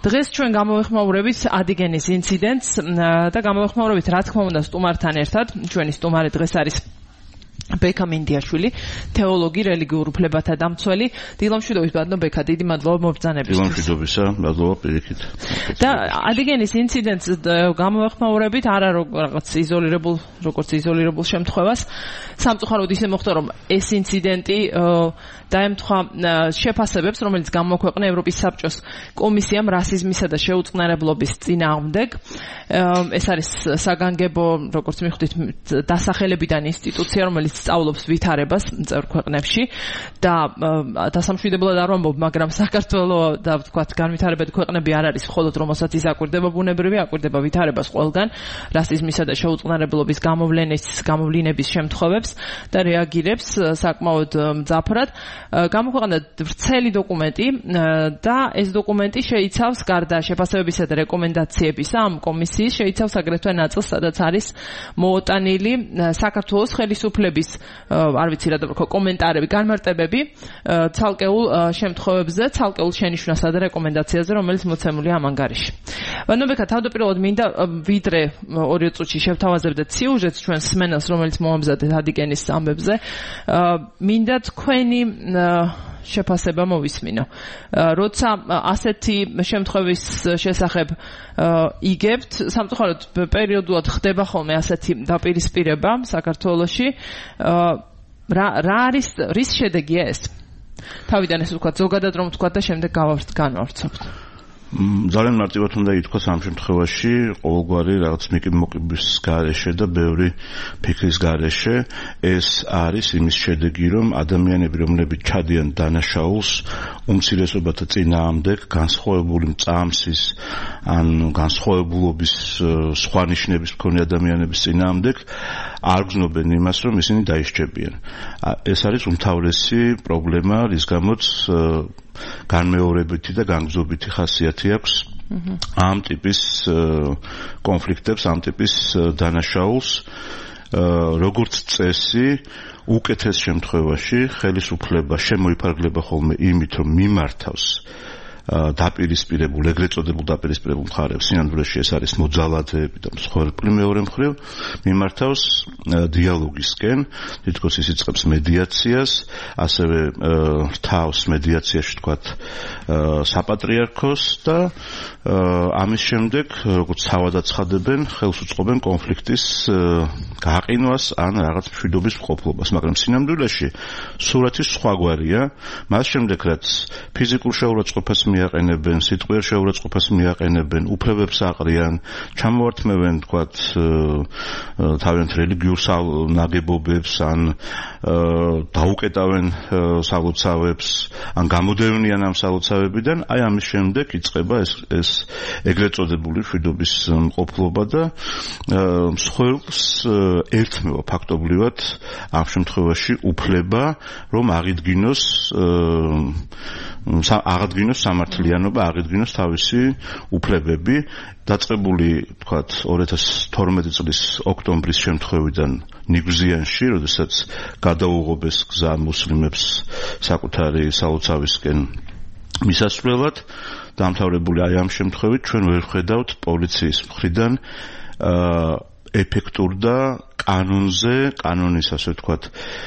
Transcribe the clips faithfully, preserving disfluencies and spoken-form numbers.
დღეს ჩვენ გამოვეხმაურებით ადიგენის ინციდენტს და გამოვეხმაურებით რა თქმა უნდა სტუმართან ერთად. ჩვენი სტუმარი დღეს არის ბექა მინდიაშვილი, თეოლოგი, რელიგიურ უფლებათა დამცველი. დილამშვიდობის ბატონო ბექა, დიდი მადლობა მობრძანებისთვის. დილამშვიდობისა, მადლობა პირიქით. და ადიგენის ინციდენტს გამოვეხმაურებით არა რაღაც იზოლირებულ, როგორც იზოლირებულ შემთხვევას. სამწუხაროდ ისე მოხდა, რომ ეს ინციდენტი დაემთხვა შეფასებებს, რომელიც გამოქვეყნა ევროპის საბჭოს კომისიამ რასიზმისა და შეუწყნარებლობის წინააღმდეგ. ეს არის საგანგებო, როგორც მიხვდით, დასახელებიდან ინსტიტუცია, რომელიც სწავლობს ვითარებას წევრ ქვეყნებში და დასამშვიდებლად არ ვამბობ, მაგრამ საქართველოს და ვთქვათ, განვითარებადი ქვეყნები არ არის მხოლოდ რომელსაც ის აკვირდება ბუნებრივი, აკვირდება ვითარებას ყველგან, რასიზმისა და შეუწყნარებლობის გამოვლენის, გამოვლინების შემთხვევებს და რეაგირებს საკმაოდ მძაფრად. გამოქვეყნა ვრცელი დოკუმენტი და ეს დოკუმენტი შეიცავს გარდა შეფასებებისა და რეკომენდაციებისა ამ კომისიის შეიცავს აგრეთვე ნაწილს, სადაც არის მოოტანილი საქართველოს ხელისუფლების, არ ვიცი რა დავქო, კომენტარები, განმარტებები ცალკეულ შემთხვევებზე, ცალკეულ შენიშვნასა და რეკომენდაციაზე, რომელიც მოცემულია ამ ანგარიში. ბატონო ბექა, თავდაპირველად მინდა ვიდრე ორი წუთში შევთავაზებდეთ სიუჟეტს ჩვენს სმენელს, რომელიც მოამზადეთ ადიგენის ამბებზე. მინდა თქვენი შეფასება მოვისმინო. როცა ასეთი შემთხვევის შესახებ იგებთ, სამწუხაროდ პერიოდულად ხდება ხოლმე ასეთი დაპირისპირება საქართველოში. რა რა არის რის შედეგია ეს? თავიდან ეს ვთქვათ, ზოგადად რომ ვთქვათ და შემდეგ განვავრცობთ. ძალიან მარტივად უნდა ითქვას ამ შემთხვევაში ყოველგვარი რაღაც მოკიბის გარეშე და ბევრი ფიქრის გარეშე ეს არის იმის შედეგი, რომ ადამიანები, რომლებიც ჩადიან დანაშაულს უმცირესობათა წინააღმდეგ განსხვავებული მწამსის ან განსხვავებულობის სხვა ნიშნების მქონე ადამიანების წინააღმდეგ არ გრძნობენ იმას, რომ ისინი დაისჯებიან. ეს არის უმთავრესი პრობლემა, რის გამოც განმეორებითი და განგზობითი ხასიათი აქვს ამ ტიპის კონფლიქტებს, ამ ტიპის დანაშაულს. როგორც წესი, უკეთეს შემთხვევაში ხელისუფლება შემოიფარგლება ხოლმე იმით, რომ მიმართავს დაპირისპირებულ, ეგრეთ წოდებულ დაპირისპირებულ მხარებს, სინამდვილეში ეს არის მოძალადეები და მსხვერპლი მეორე მხრივ, მიმართავს დიალოგისკენ, თითქოს ის იწყებს მედიაციას, ასევე რთავს მედიაციაში თქვათ საპატრიარქოს და ამის შემდეგ, როგორც თავად აცხადებენ, ხელს უწყობენ კონფლიქტის გაყინვას ან რაღაც მშვიდობის მყოფლობას, მაგრამ სინამდვილეში სურათი სხვაგვარია, მას შემდეგ რაც ფიზიკურ შეურაცხყოფას მიაყენებენ, სიტყვიერ შეურაცხყოფას მიაყენებენ, უფლებებს აყრიან, ჩამოართმევენ, თქვათ, თავიანთ რელიგიურ ნაგებობებს, ან დაუკეტავენ სალოცავებს, ან გამოდევნიან ამ სალოცავებიდან, აი ამის შემდეგ იწყება ეს ეს ეგრეთ წოდებული მშვიდობის მყოფლობა და მსხვერპლს ერთმევა ფაქტობრივად ამ შემთხვევაში უფლება, რომ აღიდგინოს აღადგინოს სამართლიანობა, აღიდგინოს თავისი უფლებები. დაწყებული, თქვათ, ორი ათას თორმეტი წლის ოქტომბრის შემთხვევიდან ნიგზიანში, როდესაც გადაუღობეს გზა მუსლიმებს საკუთარი სალოცავისკენ მისასვლელად, დამთავრებული აი ამ შემთხვევით ჩვენ ვერ ხედავთ პოლიციის მხრიდან ეფექტურ და კანონზე, კანონის ასე ვთქვათ,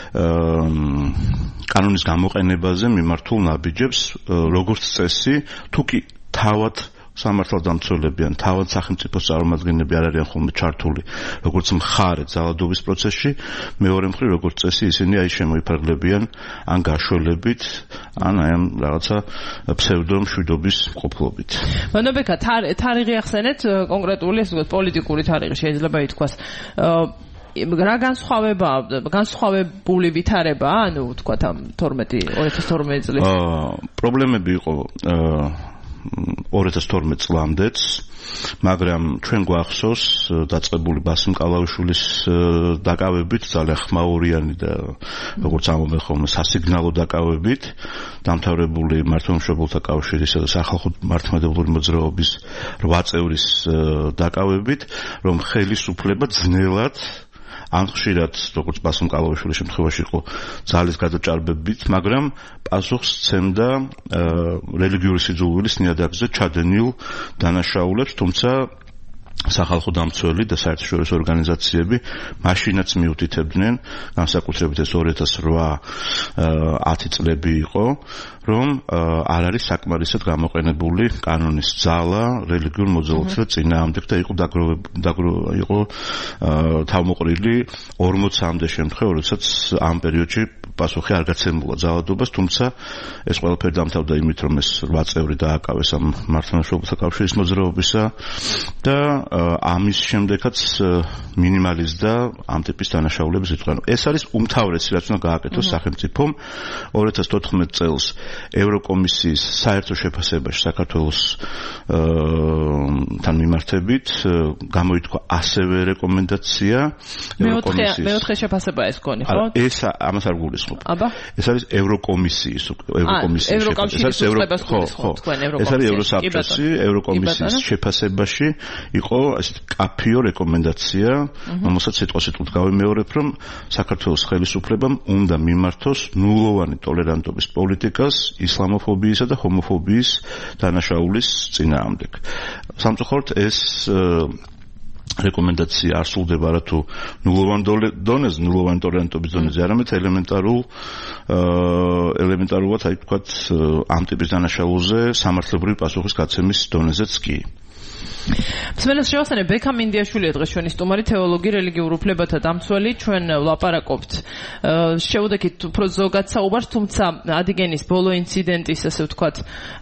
კანონის გამოყენებაზე მიმართულ ნაბიჯებს, როგორც წესი, თუ კი თავად სამართალდამცველები ან თავად სახელმწიფოს წარმომადგენლები არ არიან ხოლმე ჩართული როგორც მხარე ძალადობის პროცესში, მეორე მხრივ როგორც წესი ისინი აი შემოიფარგლებიან ან გაშველებით, ან აი ამ რაღაცა ფსევდო მშვიდობის მყოფლობით. ბატონო ბექა, თარიღი ახსენეთ, კონკრეტული, ასე ვთქვათ, პოლიტიკური თარიღი შეიძლება ითქვას. რა განსხვავება, განსხვავებული ვითარებაა, ანუ ვთქვათ ამ თორმეტი ორი ათას თორმეტი წლის? პრობლემები იყო ორი ათას თორმეტი წლამდეც, მაგრამ ჩვენ გვახსოვს დაწყებული ბასიმ კალავიშვილის დაკავებით, ძალიან ხმაურიანი და როგორც ამბობენ ხოლმე სასიგნალო დაკავებით, დამთავრებული მართლმსაჯულთა კავშირისა და სახალხო მართლმადიდებლური მოძრაობის რვა წევრის დაკავებით, რომ ხელისუფლება ძნელად ან ხშირად როგორც ბასილ მკალავიშვილის შემთხვევაში იყო ძალის გადაჭარბებით, მაგრამ პასუხს სცემდა რელიგიური სიძულვილის ნიადაგზე ჩადენილ დანაშაულებს, თუმცა სახალხო დამცველი და საერთაშორისო ორგანიზაციები მაშინაც მიუთითებდნენ, განსაკუთრებით ეს ორი ათას ოთხ ათი წლები იყო, რომ არ არის საკმარისად გამოყენებული კანონის ძალა რელიგიურ მოძრაობათა წინააღმდეგ და იყო დაგროვებული იყო თავმოყრილი ორმოცამდე შემთხვევა, როდესაც ამ პერიოდში პასუხი არ გაცემულა ძალადობას, თუმცა ეს ყველაფერი დამთავრდა იმით, რომ ეს რვა წევრი დააკავეს ამ მართლმადიდებლთა კავშირის მოძრაობისა და ამის შემდეგაც მინიმალიზდა ამ ტიპის დანაშაულების რიცხვი. ეს არის უმთავრესი, რაც უნდა გააკეთოს სახელმწიფომ ორი ათას თოთხმეტ წელს ევროკომისიის საერთო შეფასებაში საქართველოს თან მიმართებით გამოითქვა ასევე რეკომენდაცია ევროკომისიის მეოთხე შეფასება ეს გონი, ხო? ეს ამას არ გულისხმობ. აბა? ეს არის ევროკომისიის ევროკომისიის შეფასება. ეს არის ევროსაბჭოსი ევროკომისიის შეფასებაში იყო ასეთ კაფიო რეკომენდაცია, რომელსაც სიტყვასიტყვით გავიმეორებ, რომ საქართველოს ხელისუფლებამ უნდა მიმართოს ნულოვანი ტოლერანტობის პოლიტიკას ისლამოფობიისა და ჰომოფობიის დანაშაულის წინააღმდეგ. სამწუხაროდ ეს რეკომენდაცია არ სრულდება არა თუ ნულოვან დონეზე, ნულოვანი ტოლერანტობის დონეზე, არამედ ელემენტარულ ელემენტარულად, აი ვთქვათ, ამ ტიპის დანაშაულზე სამართლებრივი პასუხის გაცემის დონეზეც კი. მსმენელს შევახსენებ, ბექამ ინდიაშვილია დღეს ჩვენი სტუმარი, თეოლოგი, რელიგიურ უფლებათა დამცველი. ჩვენ ვლაპარაკობთ შეუდექით უფრო ზოგად საუბარს, თუმცა ადიგენის ბოლო ინციდენტის, ასე ვთქვათ,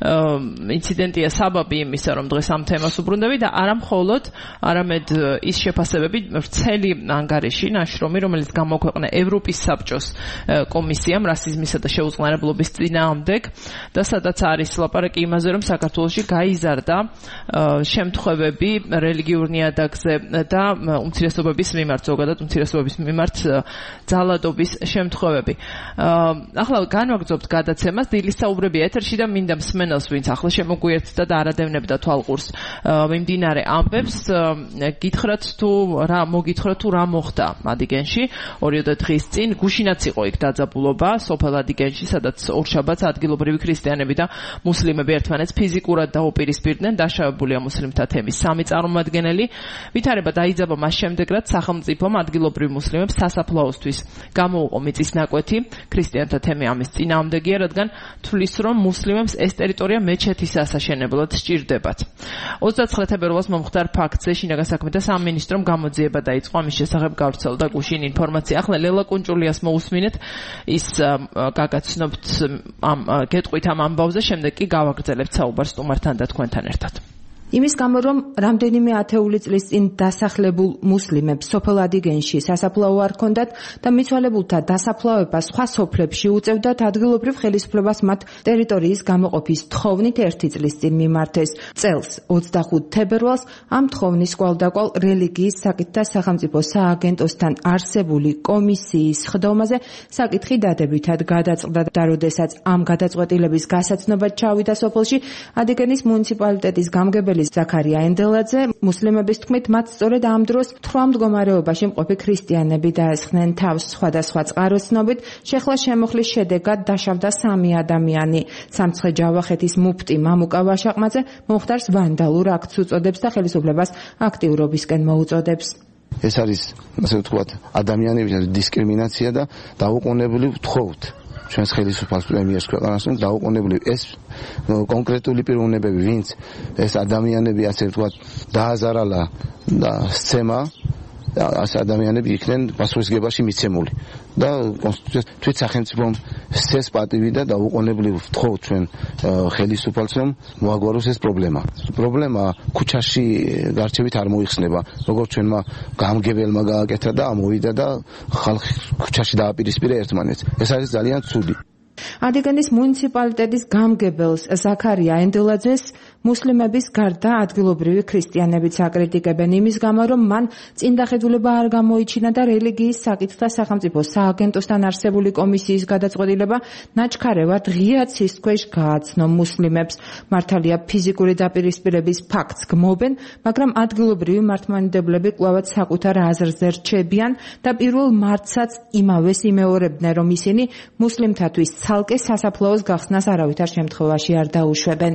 ინციდენტია საბაბი იმისა, რომ დღეს ამ თემას უბრუნდები და არა მხოლოდ, არამედ ის შეფასებები ვრცელი ანგარიში, ნაშრომი, რომელიც გამოქვეყნა ევროპის საბჭოს კომისიამ რასიზმისა და შეუწყნარებლობის წინააღმდეგ და სადაც არის ლაპარაკი იმაზე, რომ საქართველოში გაიზარდა შემთხვევები რელიგიურ ნიადაგზე და უმცირესობების მიმართ, ზოგადად უმცირესობების მიმართ ძალადობის შემთხვევები. ახლა განვაგრძობთ გადაცემას, დილის საუბრებია ეთერში და მინდა მსმენელს, ვინც ახლა შემოგვიერთდა და არადევნებდა თვალყურს მიმდინარე ამბებს, გითხრათ თუ რა მოგითხრათ თუ რა მოხდა ადიგენში ორიოდე დღის წინ. გუშინაც იყო იქ დაძაბულობა სოფელ ადიგენში, სადაც ორშაბათს ადგილობრივი ქრისტიანები და მუსლიმები ერთმანეთს ფიზიკურად დაუპირისპირდნენ. დაშავებულია მუსლიმთა თემის სამი წარმომადგენელი. ვითარება დაიძაბა მას შემდეგ, რაც სახელმწიფომ ადგილობრივ მუსლიმებს სასაფლაოსთვის გამოუყო მიწის ნაკვეთი. ქრისტიანთა თემი ამის წინააღმდეგია, რადგან თვლის, რომ მუსლიმებს ეს ტერიტორია მეჩეთის ასაშენებლად სჭირდებათ. ოცდაცხრე თებერვალს მომხდარ ფაქტზე შინაგან საქმეთა სამინისტრომ გამოძიება დაიწყო ამის შესახებ გავრცელდა გუშინ ინფორმაცია. ახლა ლელა კუნჭულიას მოусმინეთ, ის გაგაცნობთ ამ გეტყვით ამ ამბავზე, შემდეგ კი გავაგრძელებთ საუბარს სტუმართან და თქვენთან ერთად. იმის გამო, რომ რამდენიმე ათეული წლის წინ დასახლებულ მუსლიმებს სოფელ ადიგენში სასაფლაო არ ჰქონდათ და მიცვალებულთა დასაფლავება სხვა სოფლებში უწევდათ, ადგილობრივ ხელისუფლებას მათ ტერიტორიის გამოყოფის თხოვნით ერთი წლის წინ მიმართეს. წელს ოცდახუთ თებერვალს ამ თხოვნის კვალდაკვალ რელიგიის საკითხთა სახელმწიფო სააგენტოსთან არსებული კომისიის ხდომაზე საკითხი დადებითად გადაწყდა და როდესაც ამ გადაწყვეტილების გასაცნობად ჩავიდა სოფელში ადიგენის მუნიციპალიტეტის გამგებელი ზაქარია ენდელაძე, მუსლიმების თქმით, მათ სწორედ ამ დროს თვრა მდგომარეობაში მყოფი ქრისტიანები დაესხნენ თავს. სხვადასხვა წყაროსნობით შეხლა შემოხლის შედეგად დაშავდა სამი ადამიანი. სამცხე-ჯავახეთის მუფტი მამუკა ვაშაყმაძე მომხდარს ვანდალურ აქტს უწოდებს და ხელისუფლებას აქტიურობისკენ მოუწოდებს. ეს არის, ასე ვთქვათ, ადამიანების დისკრიმინაცია და დაუყოვნებლივ ვთხოვთ ჩვენს ხელისუფალს პრემიერს ქვეყანას, რომ დაუყოვნებლივ ეს კონკრეტული პიროვნებები, ვინც ეს ადამიანები, ასე ვთქვათ, დააზარალა და სცემა, ეს ადამიანები იქნენ პასუხისგებაში მიცემული და კონსტიტუციას თვით სახელმწიფომ სცეს პატივი და დაუყოვნებლივ ვთხოვთ ჩვენ ხელისუფალს, რომ მოაგვაროს ეს პრობლემა. პრობლემა ქუჩაში გარჩევით არ მოიხსნება, როგორც ჩვენმა გამგებელმა გააკეთა და ამოვიდა და ხალხი ქუჩაში დააპირისპირა ერთმანეთს. ეს არის ძალიან ცუდი. ადიგენის მუნიციპალიტეტის გამგებელს ზაქარია ენდელაძეს მუსლიმების გარდა ადგილობრივი ქრისტიანებიც აკრიტიკებენ იმის გამო, რომ მან წინდახედულება არ გამოიჩინა და რელიგიის საკითხთა სახელმწიფო სააგენტოსთან არსებული კომისიის გადაწყვეტილება ნაჩქარევად ღია ცის ქვეშ გააცნო მუსლიმებს. მართალია ფიზიკური დაპირისპირების ფაქტს გმობენ, მაგრამ ადგილობრივი მართლმადიდებლები კვლავაც საკუთარ აზრზე რჩებიან და პირველ მარტსაც იმავეს იმეორებდნენ, რომ ისინი მუსლიმთათვის ცალკე სასაფლაოს გახსნას არავითარ შემთხვევაში არ დაუშვებენ.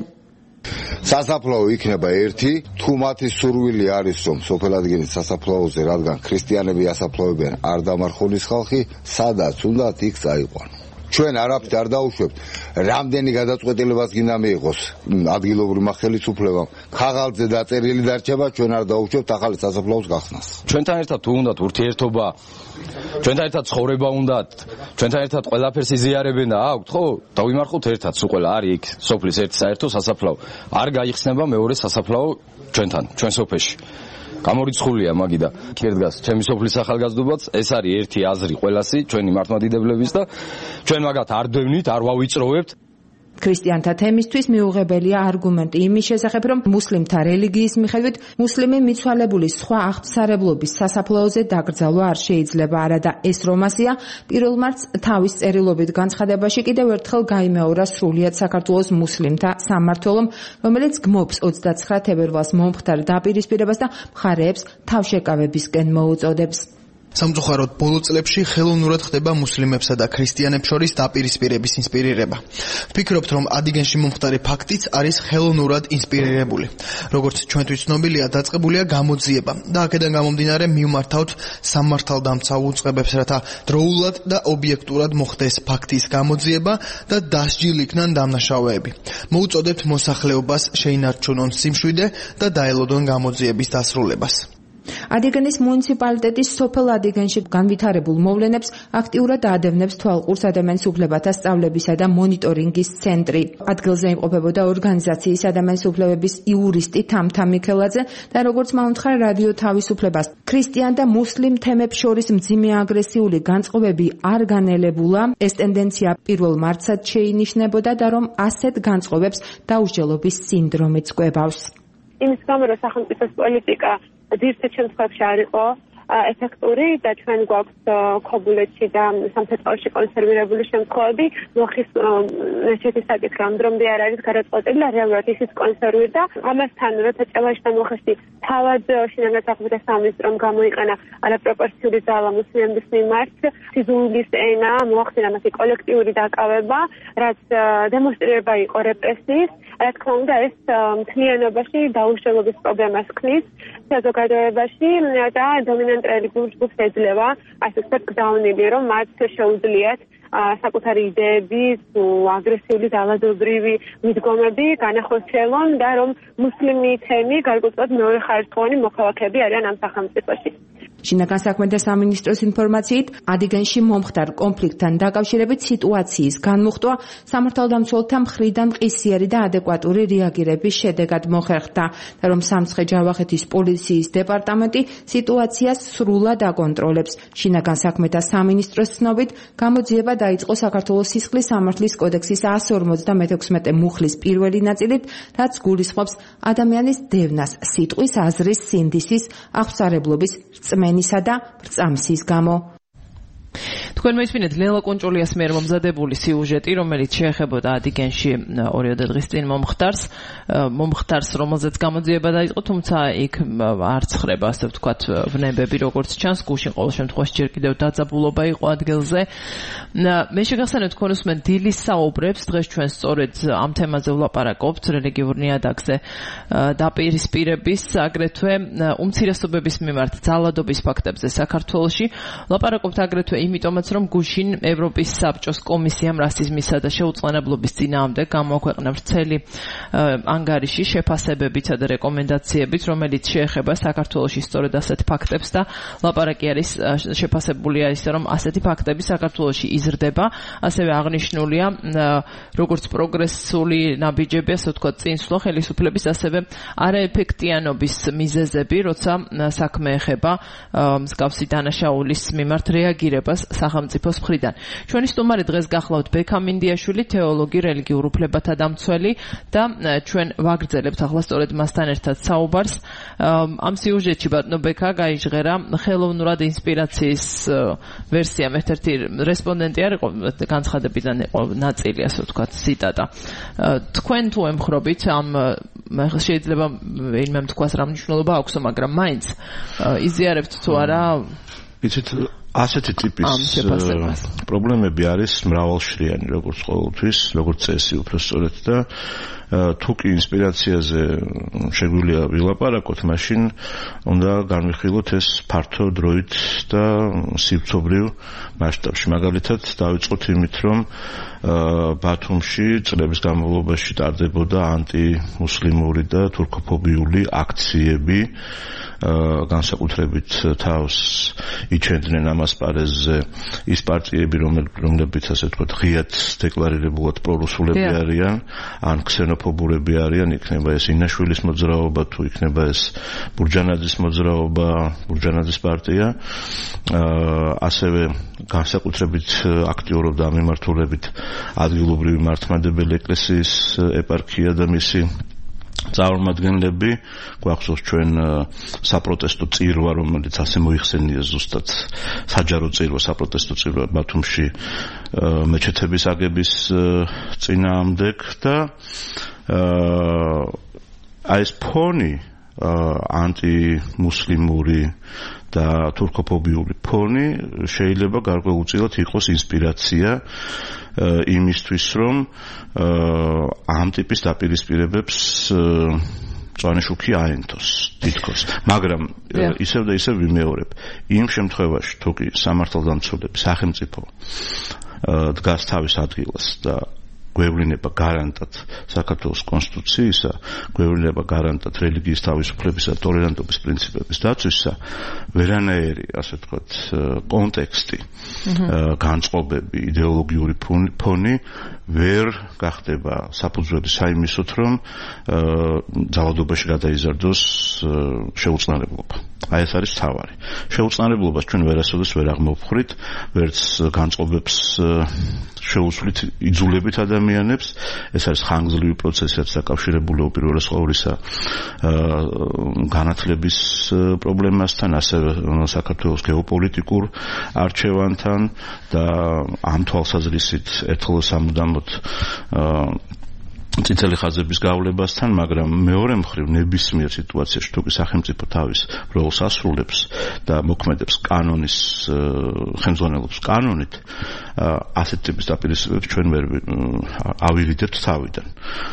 სასაფლაო იქნება ერთი, თუ მათი სურვილი არის, რომ სოფელადგინის სასაფლაოზე, რადგან ქრისტიანები ასაფლავებენ, არ დამარხოლის ხალხი, სადაც უნდათ იქ წაიყვანო. ჩვენ არაფრით არ დაუშვებთ, რამდენი გადაწყვეტილებაც გინდა მიიღოს ადგილობრივმა ხელისუფლებამ, ქაღალდზე დაწერილი დარჩება, ჩვენ არ დაუშვებთ ახალი სასაფლაოს გახსნას. ჩვენთან ერთად თუ უნდათ ურთიერთობა, ჩვენთან ერთად ცხოვრება უნდათ, ჩვენთან ერთად ყველაფერს იზიარებენ და აქვთ, ხო? დავიმარხოთ ერთად, სულ ყველა არის იქ სოფლის ერთი საერთო სასაფლაო. არ გაიხსნება მეორე სასაფლაო ჩვენთან, ჩვენ სოფელში. გამორიცხულია მაგიდა კერდგას ჩემი სოფლის ახალგაზრდობაც ეს არის ერთი აზრი ყველასი ჩვენი მართლმადიდებლების და ჩვენ მაგათ არ დევნით არ ვავიწროვებთ. ქრისტიანთა თემისთვის მიუღებელია არგუმენტი იმის შესახებ, რომ მუსლიმთა რელიგიის მიხედვით მუსლიმი მიცვალებული სხვა აღსარებლობის სასაფლაოზე დაკრძალვა არ შეიძლება. არადა ეს რომასია პირველ მარტს თავის წერილობით განცხადებაში კიდევ ერთხელ გაიმეორა სრულიად საქართველოს მუსლიმთა სამმართველომ, რომელიც გმობს ოცდაცხრა თებერვალს მომხდარ დაპირისპირებას და მხარეებს თავშეკავებისკენ მოუწოდებს. სამწუხაროდ ბოლო წლებში ხელოვნურად ხდება მუსლიმებსა და ქრისტიანებს შორის დაპირისპირების ინსპირირება. ვფიქრობთ, რომ ადიგენში მომხდარი ფაქტიც არის ხელოვნურად ინსპირირებული. როგორც ჩვენთვის ცნობილია, დაწყებულია გამოძიება და აქედან გამომდინარე მივმართავთ სამართალდამცავ უწყებებს, რათა დროულად და ობიექტურად მოხდეს ფაქტის გამოძიება და დასჯილ იქნან დამნაშავეები. მოუწოდებთ მოსახლეობას შეინარჩუნონ სიმშვიდე და დაელოდონ გამოძიების დასრულებას. ადიგენის მუნიციპალიტეტის სოფელ ადიგენში განვითარებულ მოვლენებს აქტიურად აადევნებს თვალყურს ადამიანის უფლებათა სწავლებისა და მონიტორინგის ცენტრი. ადგილზე იმყოფებოდა ორგანიზაციის ადამიანის უფლებების იურისტი თამთა მიქელაძე და როგორც მომთხარ რადიო თავისუფლებას, ქრისტიან და მუსლიმ თემებს შორის მძიმე აგრესიული განწყობები არ განელებულა. ეს ტენდენცია პირველ მარტსაც შეინიშნებოდა და რომ ასეთ განწყობებს დაუსჯელობის სინდრომიც კვებავს. იმის გამო, რომ სახელმწიფოს პოლიტიკა ძირითად შემთხვევებში არ იყო ეფექტური და ჩვენ გვაქვს ქობულეთში და სამხედროში კონსერვირებული შემთხვევები, მოხის მეჩეთის საკითხი ამ დრომდე არ არის გადაწყვეტილი და რეალურად ისიც კონსერვირდა. ამასთან, როცა ჭელაში და მოხში თავად შინაგან საქმეთა სამინისტრომ გამოიყენა არაპროპორციული ძალა მუსლიმების მიმართ, სიზმრის ენა მოახდინა მათი კოლექტიური დაკავება, რაც დემონსტრირება იყო რეპრესიის. რა თქმა უნდა, ეს მთლიანობაში დაუსჯელობის პრობლემას ქმნის საზოგადოებაში და დომინანტ ჯგუფს ეძლევა, ასე ვთქვათ, გზავნილი, რომ მათ შეუძლიათ საკუთარი იდეები, აგრესიული ძალადობრივი მიდგომები განახორციელონ და რომ მუსლიმი თემი გარკვეულად მეორე ხარისხოვანი მოქალაქეები არიან ამ სახელმწიფოში. შინაგან საქმეთა სამინისტროს ინფორმაციით, ადიგენში მომხდარ კონფლიქტთან დაკავშირებით სიტუაციის განმუხტვა სამართალდამცველთა მხრიდან ყისიერი და ადეკვატური რეაგირების შედეგად მოხერხდა და რომ სამცხე-ჯავახეთის პოლიციის დეპარტამენტი სიტუაციას სრულად აკონტროლებს. შინაგან საქმეთა სამინისტროს ცნობით, გამოძიება დაიწყო საქართველოს სისხლის სამართლის კოდექსის εκατს ორმოცდამეექვსმეტე მუხლის პირველი ნაწილით, რაც გულისხმობს ადამიანის დევნას სიტყვის, აზრის, სინდისის, აღსარებლობის, რწმენისა და ბრწამსის გამო. თქვენ მოისმინეთ ლელა კონჭოლიას მიერ მომზადებული სიუჟეტი, რომელიც შეეხებოდა ადიგენში ორიოდე დღის წინ მომხდარს, მომხდარს, რომელზეც გამოძიება დაიწყო, თუმცა იქ არ ცხრება, ასე ვთქვათ, ვნებები, როგორც ჩანს, გუშინ ყოველ შემთხვევაში ჯერ კიდევ დაძაბულობა იყო ადგილზე. მე შეგახსენებთ თქვენ უსმენთ დილის საუბრებს, დღეს ჩვენ სწორედ ამ თემაზე ვლაპარაკობთ, რელიგიურ ნიადაგზე დაპირისპირების, აგრეთვე უმცირესობების მიმართ ძალადობის ფაქტებზე საქართველოში. ვლაპარაკობთ აგრეთვე იმიტომაც, რომ გუშინ ევროპის საბჭოს კომისიამ რასიზმისა და შეუწყალებლობის წინააღმდეგ გამოაქვეყნა ვრცელი ანგარიში შეფასებებითა და რეკომენდაციებით, რომელიც შეეხება საქართველოში სწორედ ასეთ ფაქტებს და ლაპარაკი არის შეფასებულია ისე, რომ ასეთი ფაქტები საქართველოში იზრდება, ასევე აღნიშნულია როგორც პროგრესული ნაბიჯები, ასე ვთქვათ, წინსვლა ხელისუფლების, ასევე არაეფექტიანობის მიზეზები, როცა საქმე ეხება მსგავსი დანაშაულის მიმართ რეაგირებას სახელმწიფოს მხრიდან. ჩვენი სტუმარი დღეს გახლავთ ბექა მინდიაშვილი, თეოლოგი, რელიგიურ უფლებათა დამცველი და ჩვენ ვაგრძელებთ ახლა სწორედ მასთან ერთად საუბარს. ამ სიუჟეტში ბატონო ბექა გაიჟღერა ხელოვნურად ინსპირაციის ვერსია, ერთ-ერთი რესპონდენტი არ იყო, განცხადებიდან იყო ნაწილი, ასე ვთქვათ, ციტატა. თქვენ თუ ემხრობით ამ შეიძლება ვინმე თქვას რა მნიშვნელობა აქვს, მაგრამ მაინც იზიარებთ თუ არა იცით ასეთი ტიპის პრობლემები არის მრავალშრიანი, როგორც ყოველთვის, როგორც წესი უფრო სწორედ და თუ კი ინსპირაციაზე შეგვიძლია ვილაპარაკოთ, მაშინ უნდა განვიხილოთ ეს ფართო დროით და სივრცობრივ მასშტაბში. მაგალითად, დავიწყოთ იმით, რომ ბათუმში წლების განმავლობაში ტარდებოდა ანტიმუსლიმური და თურქოფობიული აქციები, განსაკუთრებით თავს იჩენდნენ ამ ასპარეზზე ის პარტიები, რომლებიც ასე ვთქვათ ღიად დეკლარირებულად პრორუსულები არიან, ან ქსენოფობურები არიან, იქნება ეს ინაშვილის მოძრაობა, თუ იქნება ეს ბურჯანაძის მოძრაობა, ბურჯანაძის პარტია, ასევე განსაკუთრებით აქტიურობდა ამ მიმართულებით ადგილობრივი მართლმადიდებელი ეკლესიის ეპარქია და მისი წარმომადგენლები. გვახსოვს ჩვენ საპროტესტო წირვა, რომელიც ასე მოიხსენია ზუსტად საჯარო წირვა, საპროტესტო წირვა ბათუმში მეჩეთების აგების წინააღმდეგ და აი ეს ფონი ანტიმუსლიმური და თურქოფობიური ფონი შეიძლება გარკვეულწილად იყოს ინსპირაცია იმისთვის, რომ ამ ტიპის დაპირისპირებებს წვანეშუქი აენთოს თითქოს. მაგრამ ისევ და ისევ ვიმეორებ, იმ შემთხვევაში თუ კი სამართალდამცველები, სახელმწიფო დგას თავის ადგილას და გვევლინება გარანტად საქართველოს კონსტიტუციისა, გვევლინება გარანტად რელიგიის თავისუფლებისა და ტოლერანტობის პრინციპების დაცვისა, ვერანაირი, ასე ვთქვათ, კონტექსტი, განწყობები, იდეოლოგიური ფონი ვერ გახდება საფუძველი საიმისოთ, რომ ძალადობაში გადაიზარდოს შეუწყნარებლობა. აი ეს არის თავარი. შეუწყნარებლობას ჩვენ ვერასოდეს ვერ აღმოვხვრით, ვერც განწყობებს შეუცვლით იძულებით ადამიანებს. ეს არის ხანგრძლივი პროცესი, რაც დაკავშირებული უპირველეს ყოვლისა განათლების პრობლემასთან, ასევე საქართველოს გეოპოლიტიკურ არჩევანთან და ამ თვალსაზრისით ერთხელ სამუდამოდ წითელი ხაზების გავლებასთან, მაგრამ მეორე მხრივ ნებისმიერ სიტუაციაში თუ კი სახელმწიფო თავის როლს ასრულებს და მოქმედებს კანონის ხელმძღვანელობს კანონით, ასეთ ტიპის დაპირისპირებებს ჩვენ ვერ ავირიდებთ თავიდან.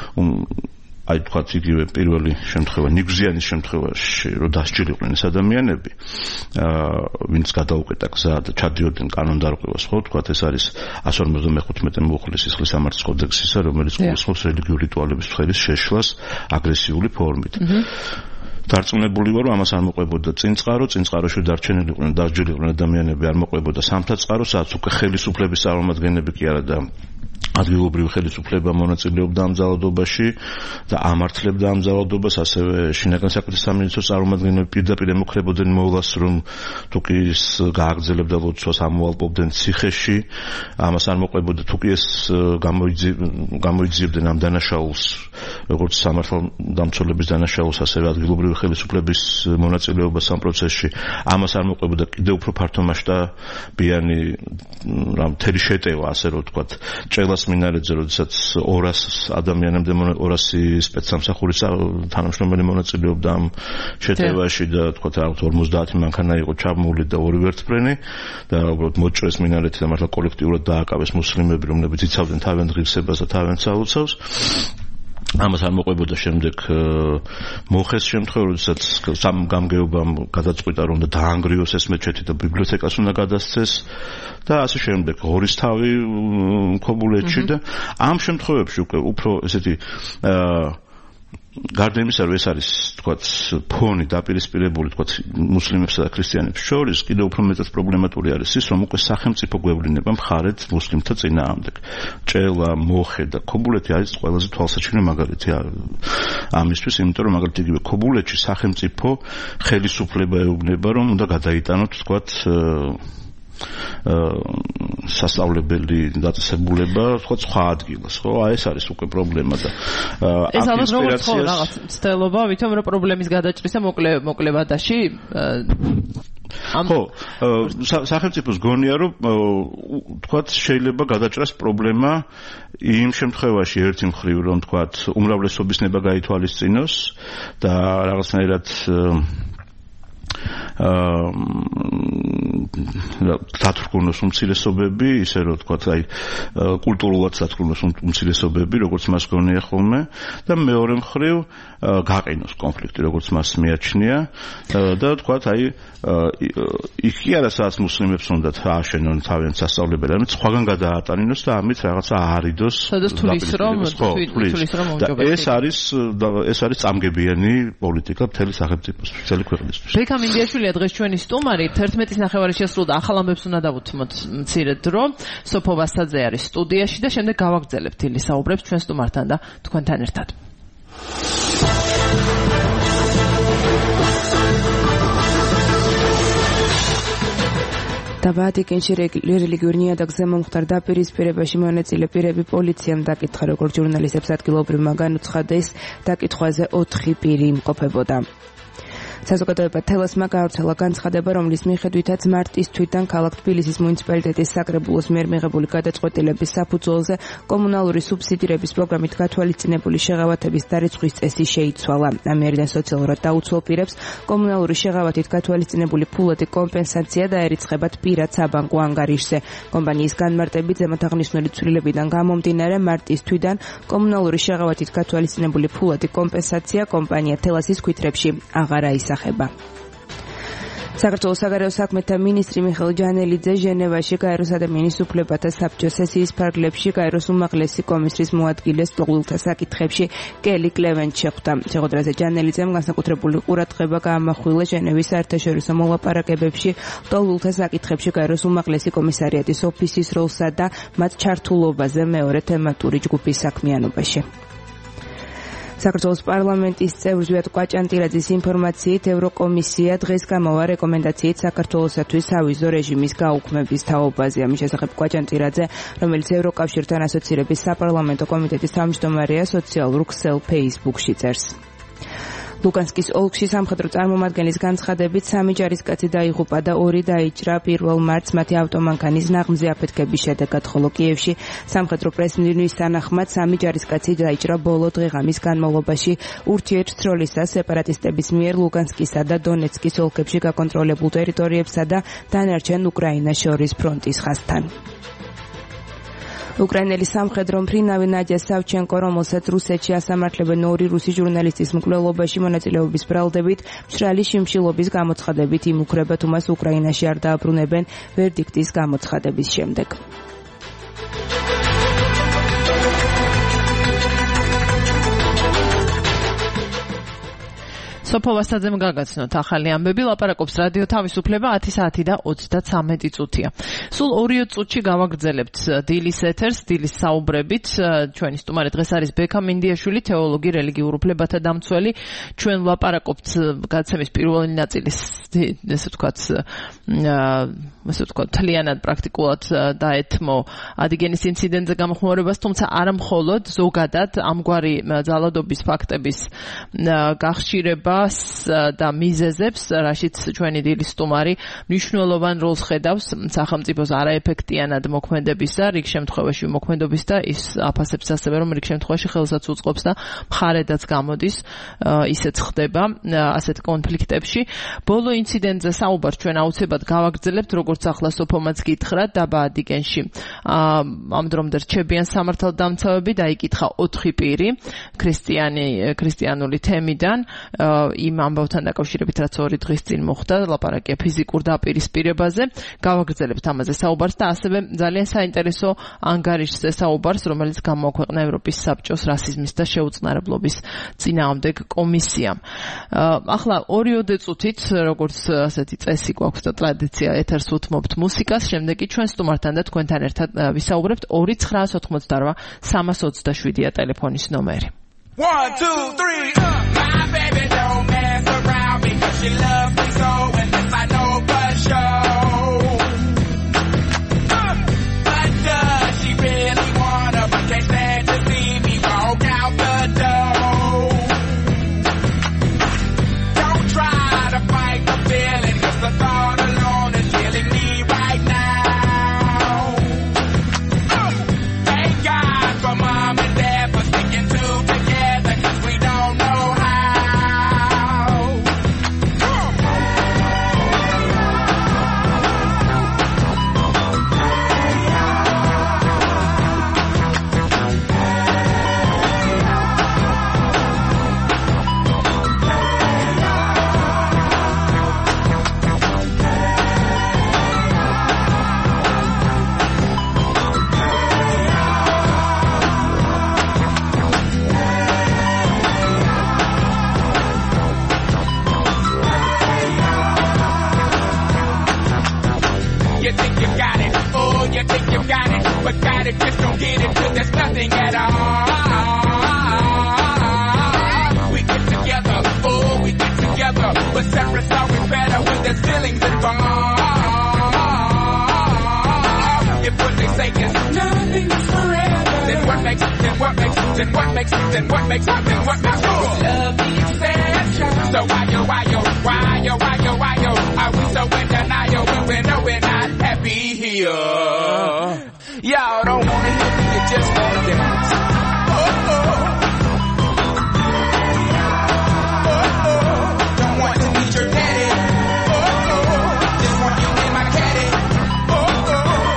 აი თქვათ იგივე პირველი შემთხვევა, ნიგზიანის შემთხვევაში, რომ დასჯილიყვნენ ეს ადამიანები, ვინც გადაუკეტა გზა და ჩადიოდნენ კანონდარღვევას, ხო, თქვათ ეს არის εκατს ორმოცდამეხუთმეტე მოუხლის სისხლის სამართლის კოდექსისა, რომელიც გულისხმობს რელიგიური რიტუალების ხელის შეშლას აგრესიული ფორმით. დარწმუნებული ვარ, რომ ამას არ მოყვებოდა წინწყარო, წინწყაროში დარჩენილიყვნენ, დასჯილიყვნენ ადამიანები არ მოყვებოდა სამთაწყარო, სადაც უკვე ხელისუფლების წარმომადგენლები კი არა და ადგილობრივი ხელისუფლება მონაწილეობდა ამ ძალადობაში და ამართლებდა ამ ძალადობას, ასევე შინაგან საქმეთა სამინისტროს წარმომადგენლები პირდაპირ ემუქრებოდნენ მოვლას, რომ თუ კი ის გააგრძელებდა ლოცვას, ამოალპობდნენ ციხეში, ამას არ მოყვებოდა, თუ კი ეს გამოიძიებდნენ ამ დანაშაულს, როგორც სამართალდამცველების დანაშაულს, ასევე ადგილობრივი ხელისუფლების მონაწილეობას ამ პროცესში, ამას არ მოყვებოდა კიდევ უფრო ფართო მასშტაბიანი რა მთელი შეტევა, ასე რომ ვთქვათ, ჭელას მინარეთზე, როდესაც ორასი ადამიანამდე ორასი სპეცსამსახურის თანამშრომელი მონაწილეობდა ამ შეტევაში და თქვათ რაღაც ორმოცდაათი მანქანა იყო ჩამული და ორი ვერტმფრენი და უბრალოდ მოჭრეს მინარეთი და მართლა კოლექტიურად დააკავეს მუსლიმები, რომლებიც იცავდნენ თავიანთ ღირსებას და თავიანთ სალოცავს. ამას არ მოყვებოდა შემდეგ მოხეს შემთხვევა, როდესაც სამ გამგეობამ გადაწყვიტა, რომ უნდა დაანგრიოს ეს მეჩეთი და ბიბლიოთეკას უნდა გადასცეს და ასე შემდეგ. ღორისთავი ქობულეთში და ამ შემთხვევებში უკვე უფრო ესეთი გარდა იმისა, რომ ეს არის თქვათ ფონი დაპირისპირებული თქვათ მუსლიმებსა და ქრისტიანებს შორის, კიდევ უფრო მეტად პრობლემატური არის ის, რომ უკვე სახელმწიფო გვევლინება მხარეთ მუსლიმთა წინააღმდეგ. ჭელა, მოხე და ქობულეთი არის ყველაზე თვალსაჩინო მაგალითი ამისთვის, იმიტომ რომ მაგალითად იგივე ქობულეთში სახელმწიფო ხელისუფლება ეუბნება, რომ უნდა გადაიტანოთ თქვათ სასწავლებელი დაწესებულება თქვა სხვა ადგილას, ხო? აი ეს არის უკვე პრობლემა და ეს ალბათ როგორც ხო რაღაც ცდელობა, ვითომ რომ პრობლემის გადაჭრისა მოკლე მოკლე ვადაში ხო, სახელმწიფოს გონია რომ თქვათ შეიძლება გადაჭრას პრობლემა იმ შემთხვევაში ერთი მხრივ რომ თქვათ უმრავლესობის ნება გაითვალისწინოს და რაღაცნაირად დათრგუნოს უმცირესობები, ისე რომ თქვათ აი კულტურულად დათრგუნოს უმცირესობები, როგორც მას გონია ხოლმე და მეორე მხრივ გაყინოს კონფლიქტი, როგორც მას მიაჩნია და თქვათ აი იქ კი არა სადაც მუსლიმებს უნდათ ააშენონ თავიანთ სასწავლებელი, ანუ სხვაგან გადაატანინოს და ამით რაღაცა აარიდოს. სადაც თulis რომ თulis რომ მომჯობესება. ეს არის ეს არის წამგებიანი პოლიტიკა მთელი სახელმწიფოს, მთელი ქვეყნისთვის. ბექა მინდიაშვილია დღეს ჩვენი სტუმარი, თერთმეტის ნახევარი შესრულდა, ახალ ამბებს უნდა დავუთმოთ მცირედ დრო. სოფო ვასაძე არის სტუდიაში და შემდეგ გავაგრძელებთ დილის საუბრებს ჩვენ სტუმართან და თქვენთან ერთად. და ვატიკენში რელიგიურ ნიადაგზე მომხდარ დაპირისპირებაში მონაწილე პირები პოლიციამ დაკითხა, როგორც ჟურნალისტებს ადგილობრივმა განუცხადეს, დაკითხვაზე ოთხი პირი იმყოფებოდა. საზოგადოება თელასმა გავრცელა განცხადება, რომლის მიხედვითაც მარტის თვიდან ქალაქ თბილისის მუნიციპალიტეტის საკრებულოს მიერ მიღებული გადაწყვეტილების საფუძველზე კომუნალური სუბსიდირების პროგრამით გათვალისწინებული შეღავათების დარიცხვის წესი შეიცვალა. ამიერიდან სოციალურად დაუცველ პირებს კომუნალური შეღავათით გათვალისწინებული ფულადი კომპენსაცია დაერიცხებათ პირად საბანკო ანგარიშზე. კომპანიის განმარტებით ზემოთაღნიშნული ცვლილებიდან გამომდინარე მარტის თვიდან კომუნალური შეღავათით გათვალისწინებული ფულადი კომპენსაცია კომპანია თელასის ქვითრებში აღარ აისახება. საქართველოს საგარეო საქმეთა მინისტრი მიხეილ ჯანელიძე ჟენევაში გაეროს ადამიანის უფლებათა საბჭოს სესიის ფარგლებში გაეროს უმაღლესი კომისრის მოადგილეს ლოღულთა საკითხებში კელი კლევენთ შეხვდა. შეხვედრაზე ჯანელიძემ განსაკუთრებული ყურადღება გაამახვილა ჟენევის საერთაშორისო მოლაპარაკებებში ლოღულთა საკითხებში გაეროს უმაღლესი კომისარიატის ოფისის როლსა და მათ ჩართულობაზე მეორე თემატური ჯგუფის საქმიანობაში. საქართველოს პარლამენტის წევრ ზვიად კვაჭანტირაძის ინფორმაციით ევროკომისია დღეს გამოვა რეკომენდაციით საქართველოსათვის ავიზო რეჟიმის გაუქმების თაობაზე. ამის შესახებ კვაჭანტირაძე, რომელიც ევროკავშირთან ასოცირების საპარლამენტო კომიტეტის თავმჯდომარეა, სოციალურ ქსელ Facebook-ში წერს. ლუგანსკის ოლქში სამხედრო წარმომადგენლის განცხადებით სამი ჯარისკაცი დაიღუპა და ორი დაიჭრა პირველ მარტს მათი ავტომანქანის ნაღმზე აფეთქების შედეგად, ხოლო კიევში სამხედრო პრესმდივნის თანახმად სამი ჯარისკაცი დაიჭრა ბოლო დღე-ღამის განმავლობაში ურთიერთცროლისას სეპარატისტების მიერ ლუგანსკისა და დონეცკის ოლქებში გაკონტროლებულ ტერიტორიებსა და დანარჩენ უკრაინას შორის ფრონტის ხაზთან. უკრაინელი სამხედრო მფრინავი ნადია სავჩენკო, რომელსაც რუსეთში ასამართლებენ ორი რუსი ჟურნალისტის მკვლელობაში მონაწილეობის ბრალდებით, მშრალი შიმშილობის გამოცხადებით იმუქრება, თუ მას უკრაინაში არ დააბრუნებენ ვერდიქტის გამოცხადების შემდეგ. სოფო ვასაძემ გაგაცნოთ ახალი ამბები, ლაპარაკობს რადიო თავისუფლება ათი საათი და ოცდათვრამეტი წუთია. სულ ორი წუთში გავაგრძელებთ დილის ეთერს, დილის საუბრებით. ჩვენი სტუმარი დღეს არის ბექა მინდიაშვილი, თეოლოგი, რელიგიურ უფლებათა დამცველი. ჩვენ ლაპარაკობთ გადაცემის პირველი ნაწილის, ესე ვთქვათ, ასე ვთქვათ, თლიანად პრაქტიკულად დაეთმო ადიგენის ინციდენტზე გამოხმაურებას, თუმცა არა მხოლოდ, ზოგადად ამგვარი ძალადობის ფაქტების გახშირება და მიზეზებს, რაშიც ჩვენი დილის სტუმარი მნიშვნელოვან როლს ხედავს სახელმწიფოს არაეფექტიანად მოქმედებისა, რიგ შემთხვევაში მოქმედობის და ის აფასებს ასევე, რომ რიგ შემთხვევაში ხელსაც უწყობს და მხარედაც გამოდის, ისეც ხდება ასეთ კონფლიქტებში. ბოლო ინციდენტზე საუბარს ჩვენ აუცილებლად გავაგრძელებთ, როგორც ახლა სოფომაც გითხრა, დაბა ადიგენში ამ დრომდე რჩებიან სამართალდამცავები, დაიკითხა ოთხი პირი ქრისტიანი ქრისტიანული თემიდან. იმ ამბავთან დაკავშირებით, რაც ორი დღის წინ მოხდა, ლაპარაკია ფიზიკურ დაპირისპირებაზე. გავაგრძელებთ ამაზე საუბარს და ასევე ძალიან საინტერესო ანგარიშზე საუბარს, რომელიც გამოაქვეყნა ევროპის საბჭოს რასიზმის და შეუწყნარებლობის წინააღმდეგ კომისიამ. ახლა ორი წუთით, როგორც ასეთი წესი გვაქვს და ტრადიცია, ეთერს უთმობთ მუსიკას, შემდეგ კი ჩვენ სტუმართან და თქვენთან ერთად ვისაუბრებთ. ორი ცხრაას ოცდაოთხმოცდარვა სამას ოცდაშვიდია ტელეფონის ნომერი. One, two, three, uh. My baby don't mess around because she loves me so, and this I know for sure. get it till there's nothing at all. We get together, oh, we get together. But separate's always better when there's feelings involved. If what they say is nothing is forever, then what makes, then what makes, then what makes, then what makes, then what makes you love the exception? So why yo, why yo, why yo, why yo, why yo, are we so in denial when we know we're not happy here? Y'all don't wanna hear me, you just wanna dance. Oh, oh. Oh, oh. Don't want to meet your daddy. Oh, oh. Just want you in my caddy. Oh, oh.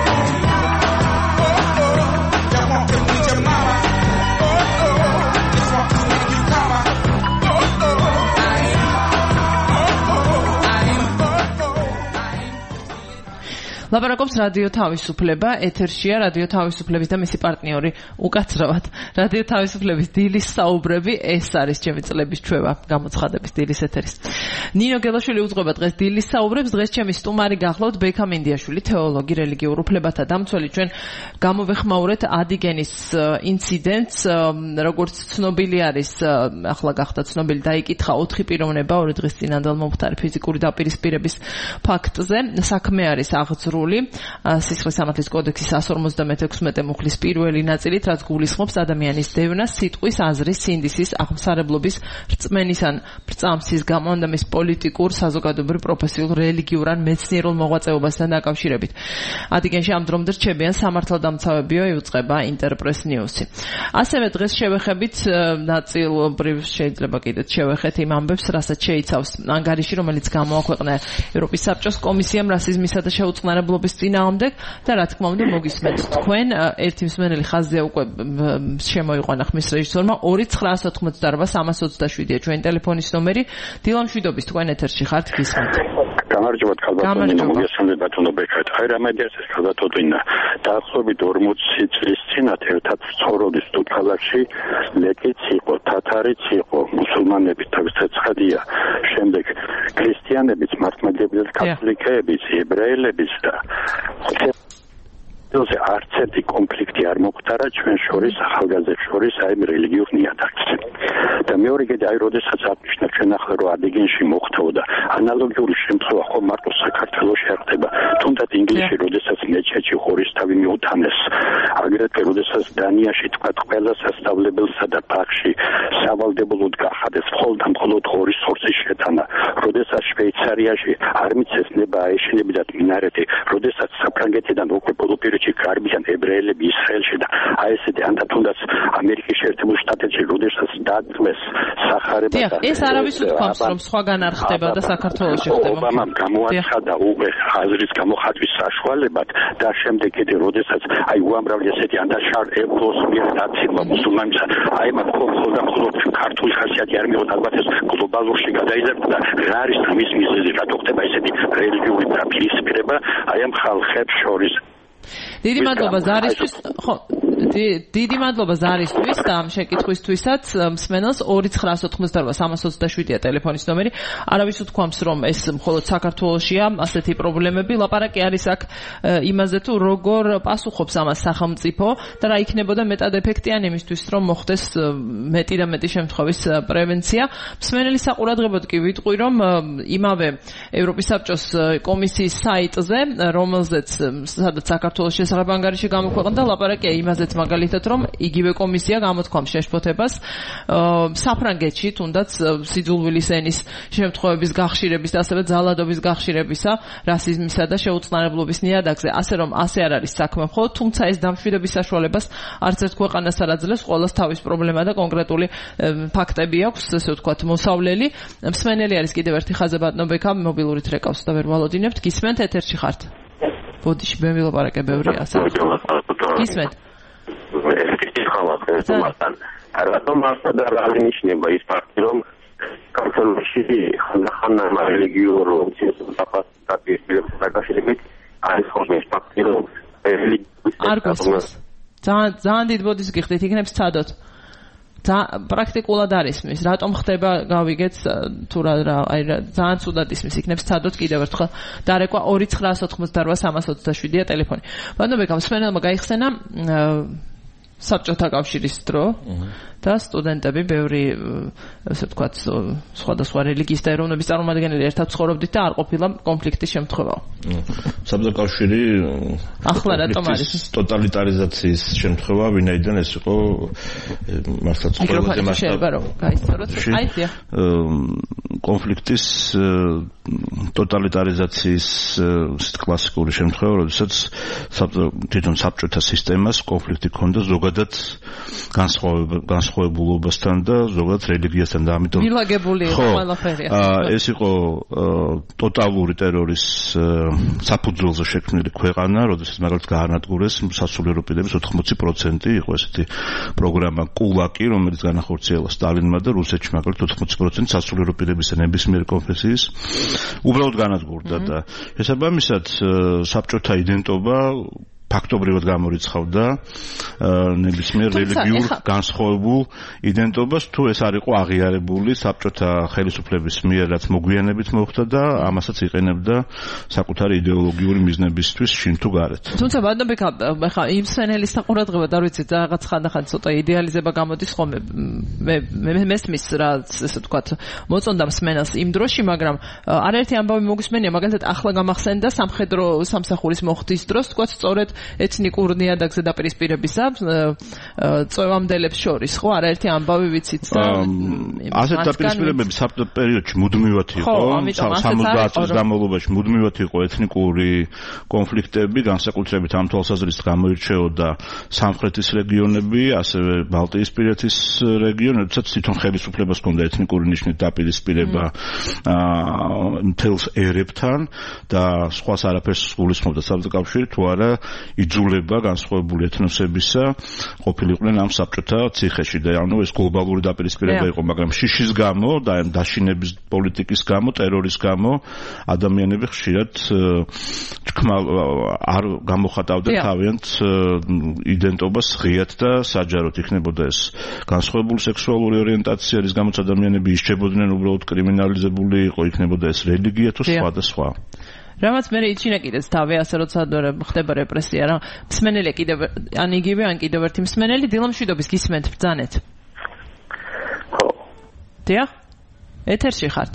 Oh, oh. Don't want to meet your mama. Oh, oh. Just want to make you come. Oh, oh. I am. Oh, oh. I am. Oh, oh. I am. ლაპარაკობს რადიო თავისუფლება, ეთერშია რადიო თავისუფლების და მისი პარტნიორი უკაცრავად რადიო თავისუფლების დილის საუბრები. ეს არის ჩემი წლების ჩვევა გამოცხადების დილის ეთერის. ნინო გელაშვილი უძღვება დღეს დილის საუბრებს. დღეს ჩემი სტუმარი გახლავთ ბექა მინდიაშვილი, თეოლოგი, რელიგიურ უფლებათა დამცველი. ჩვენ გამოვეხმაურეთ ადიგენის ინციდენტს, როგორც ცნობილი არის, ახლა გახდა ცნობილი, დაიკითხა ოთხი პიროვნება ორი დღის წინანდელ მომხდარი ფიზიკური დაპირისპირების ფაქტზე. საქმე არის აღძრული სისხლის სამართლის კოდექსის one forty-six მუხლის პირველი ნაწილით, რაც გულისხმობს ადამიანის დევნას, სიტყვის, აზრის, სინდისის, აღმსარებლობის, რწმენის ან ბრწამსის გამონდამის პოლიტიკურ, საზოგადოებრივ, პროფესიულ, რელიგიურ ან მეცნიერულ მოღვაწეობასთან დაკავშირებით. ადიგენში ამ დრომდე რჩებიან სამართალდამცავებიო, იუწყება ინტერპრეს ნიუსი. ასევე დღეს შევეხებით ნაწილობრივ, შეიძლება კიდეც შევეხეთ იმ ამბებს, რასაც შეიცავს ანგარიში, რომელიც გამოაქვეყნა ევროპის საბჭოს კომისიამ რასიზმისა და შეუწყნარებლობის წინააღმდეგ და რა თქმა უნდა მოგისმენთ თქვენ ერთი მსმენელი ხაზზე უკვე შემოიყვანა ხმის რეჟისორმა ორი ცხრაას ოთხმოცდაარბა სამას ოცდაშვიდია ჩვენი ტელეფონის ნომერი. დილა მშვიდობის, თქვენ ეთერში ხართ, გისმენთ. გამარჯობათ ქალბატონო, მოგესალმებით ბატონო ბექეთ. აი რა მედიას ეს ქალბატონო დაახლოებით ორმოცი წლის წინათ ერთად ცხოვრობდი სტუთქალაში, ლეკიც იყო, თათარიც იყო, მუსულმანები თავის ცეცხლია, შემდეგ ქრისტიანებიც, მართლმადიდებელიც, კათოლიკეებიც, ებრაელებიც და თუმცა არც ერთი კონფლიქტი არ მოხდარა ჩვენ შორის, ახალგაზრდებს შორის, აი რელიგიურ ნიადაგზე. და მეორე კიდე აი როდესაც აღნიშნა ჩვენ ახლა რომ ადიგენში მოხდებოდა ანალოგიური შემთხვევა ხო მარტო საქართველოში არ ხდება, თუნდაც ინგლისში როდესაც მეჩეთში ხორისთავი მიუთანეს, აგრეთვე როდესაც დანიაში თქვა ყველა სასწავლებელსა და ბაღში სავალდებულოდ გახადეს მხოლოდ და მხოლოდ ხორის ხორცის შეტანა, როდესაც შვეიცარიაში არ მიცეს ნება აეშენებინათ მინარეთი, როდესაც საფრანგეთიდან უკვე ბოლოპირეთში გარბიან ებრაელები ისრაელში და აი ესეთი ანდა თუნდაც ამერიკის შეერთებულ შტატებში როდესაც დაწვეს სახარება და ეს არავის უთქვამს რომ სხვაგან არ ხდება და საქართველოში ხდება. ობამამ გამოაცხადა უკვე ხაზრის გამოხატვის საშუალებად და შემდეგ კიდე როდესაც აი უამრავი ესეთი ანდა შარ ებროს მიერ დაცილვა მუსულმანებისა, აი მათ მხოლოდ და მხოლოდ ქართული ხასიათი არ მიიღოთ, ალბათ ეს გლობალურში გადაიზარდა და რა არის მის მიზეზი, რატო ხდება ესეთი რელიგიური დაპირისპირება აი ამ ხალხებს შორის. დიდი მადლობა ზარისთვის. ხო, დიდი მადლობა ზარისთვის და ამ შეკითხვისთვისაც მსმენელს ორი ცხრაას ოთხმოცდაარბა სამას ოცდაშვიდია ტელეფონის ნომერი. არავის უთქვამს რომ ეს მხოლოდ საქართველოშია ასეთი პრობლემები. ლაპარაკი არის აქ იმაზე თუ როგორ პასუხობს ამას სახელმწიფო და რა იქნებოდა მეტად ეფექტიანი იმისთვის რომ მოხდეს მეტი და მეტი შემთხვევის პრევენცია. მსმენელის საყურადღებოდ კი ვიტყვი რომ იმავე ევროპის საბჭოს კომისიის საიტზე, რომელზეც სადაც საქართველოს შესახებ ანგარიში გამოქვეყნდა, ლაპარაკია იმაზეც მაგალითად რომ იგივე კომისია გამოთქვამს შეშფოთებას საფრანგეთში თუნდაც სიძულვილის ენის შემთხვევების გახშირების და ასევე ძალადობის გახშირებისა, რასიზმისა და შეუწყნარებლობის ნიადაგზე. ასე რომ ასე არ არის საქმე მხოლოდ, თუმცა ეს დამშვიდების საშუალებას არც ერთ ქვეყანას არ აძლევს, ყოველს თავის პრობლემა და კონკრეტული ფაქტები აქვს, ესე ვთქვათ, მოსავლელი. მსმენელი არის კიდევ ერთი ხაზზე ბატონო ბექა, მობილურით რეკავს და ვერ ვალოდინებთ. გისმენთ, ეთერში ხართ. ბოდიში მე ვილაპარაკე ბევრი ასე. გისმენთ. რატომ ახლა და რა ნიშნება ის ფაქტი რომ საქართველოში ხანდახან რელიგიურ დაპირისპირებასთან დაკავშირებით არის ხოლმე ის ფაქტი რომ არ გასწრებს. ძალიან ძალიან დიდ ბოდიშს გიხდით, იქნებ სცადოთ. პრაქტიკულად არის მის, რატომ ხდება გავიგეთ თუ რა აი ძალიან ცუდად ისმის, იქნებ სცადოთ კიდევ ერთხელ დარეკვა ორი ცხრაას ოთხმოცდაარბა სამას ოცდაშვიდია ტელეფონი. ბატონო ბექა, მსმენელმა გაიხსენა საბჭოთა კავშირის დრო და სტუდენტები ბევრი ასე ვთქვათ სხვადასხვა რელიგიის და ეროვნების წარმომადგენელი ერთად ცხოვრობდით და არ ყოფილა კონფლიქტის შემთხვევა. საბჭოთა კავშირი ახლა რატომ არის ტოტალიტარიზაციის შემთხვევა, ვინაიდან ეს იყო მართლაც ყველაზე მასშტაბური კონფლიქტის ტოტალიტარიზაციის კლასიკური შემთხვევა, როდესაც თვითონ საბჭოთა სისტემას კონფლიქტი ჰქონდა ზოგადად განსხვავებულობასთან და ზოგადად რელიგიასთან და ამიტომ მილაგებული იყო ყველაფერი. ეს იყო ტოტალური ტერორის საფუძველზე შექმნილი ქვეყანა, როდესაც მაგალითად გაანადგურეს სასულიერო პირების ოთხმოცი პროცენტი იყო ესეთი პროგრამა კულაკი, რომელიც განახორციელა სტალინმა და რუსეთში მაგალითად ოთხმოცი პროცენტი სასულიერო პირების ნებისმიერი კონფესიის უბრალოდ განადგურდა და შესაბამისად საბჭოთა იდენტობა ფაქტობრივად გამორიცხავდა ნებისმიერ რელიგიურ განსხვავებულ იდენტობას, თუ ეს არ იყო აღიარებული საბჭოთა ხელისუფლების მიერ, რაც მოგვიანებით მოხდა და ამასაც იყენებდა საკუთარი იდეოლოგიური მიზნებისთვის შინ თუ გარეთ. თუმცა ბატონბექა, ხა იმ სენელისთან ყურადღება და ვიცი რაღაც ხანდახან ცოტა იდეალიზება გამოდის ხოლმე მე მესმის რა ესე ვთქვათ მოწონდა მსმენელს იმ დროში, მაგრამ არაერთი ამბავი მოგვისმენია, მაგალითად ახლა გამახსენდა სამხედრო სამსახურის მოხდის დროს, ვთქვათ სწორედ ეთნიკურ ნიადაგზე დაპირისპირებისა წევამდელებს შორის, ხო, არაერთი ამბავი ვიცით და ასეთ დაპირისპირებები საბჭოთა პერიოდში მუდმივად იყო, სამოცდაათ წლის განმავლობაში მუდმივად იყო ეთნიკური კონფლიქტები, განსაკუთრებით ამ თვალსაზრისით გამოირჩეოდა სამხრეთის რეგიონები, ასევე ბალტიისპირეთის რეგიონი, როდესაც თვითონ ხელისუფლებას ჰქონდა ეთნიკური ნიშნით დაპირისპირება მთელს ერებთან და სხვას არაფერს გულისხმობდა საბჭოთა კავშირი, თუ არა იძულება განსხვავებული ეთნოსებისა ყოფილიყვნენ ამ საბჭოთა ციხეში და ანუ ეს გლობალური დაპირისპირება იყო, მაგრამ შიშის გამო და დაშინების პოლიტიკის გამო, ტერორის გამო ადამიანები ხშირად თქმა არ გამოხატავდა თავიანთ იდენტობას ღიად და საჯაროდ იქნებოდა ეს განსხვავებული სექსუალური ორიენტაცია, რის გამოც ადამიანები ისჩებოდნენ უბრალოდ კრიმინალიზებული იყო, იქნებოდა ეს რელიგია თუ სხვა და სხვა. რამაც მე იჩინა კიდეც თავი, ასე როცა ხდება რეპრესია რა. მსმენელი კიდევ ან იგივე ან კიდევ ერთი მსმენელი დილამშვიდობის გისმენთ ბრძანეთ. ხო. დიახ? ეთერში ხართ.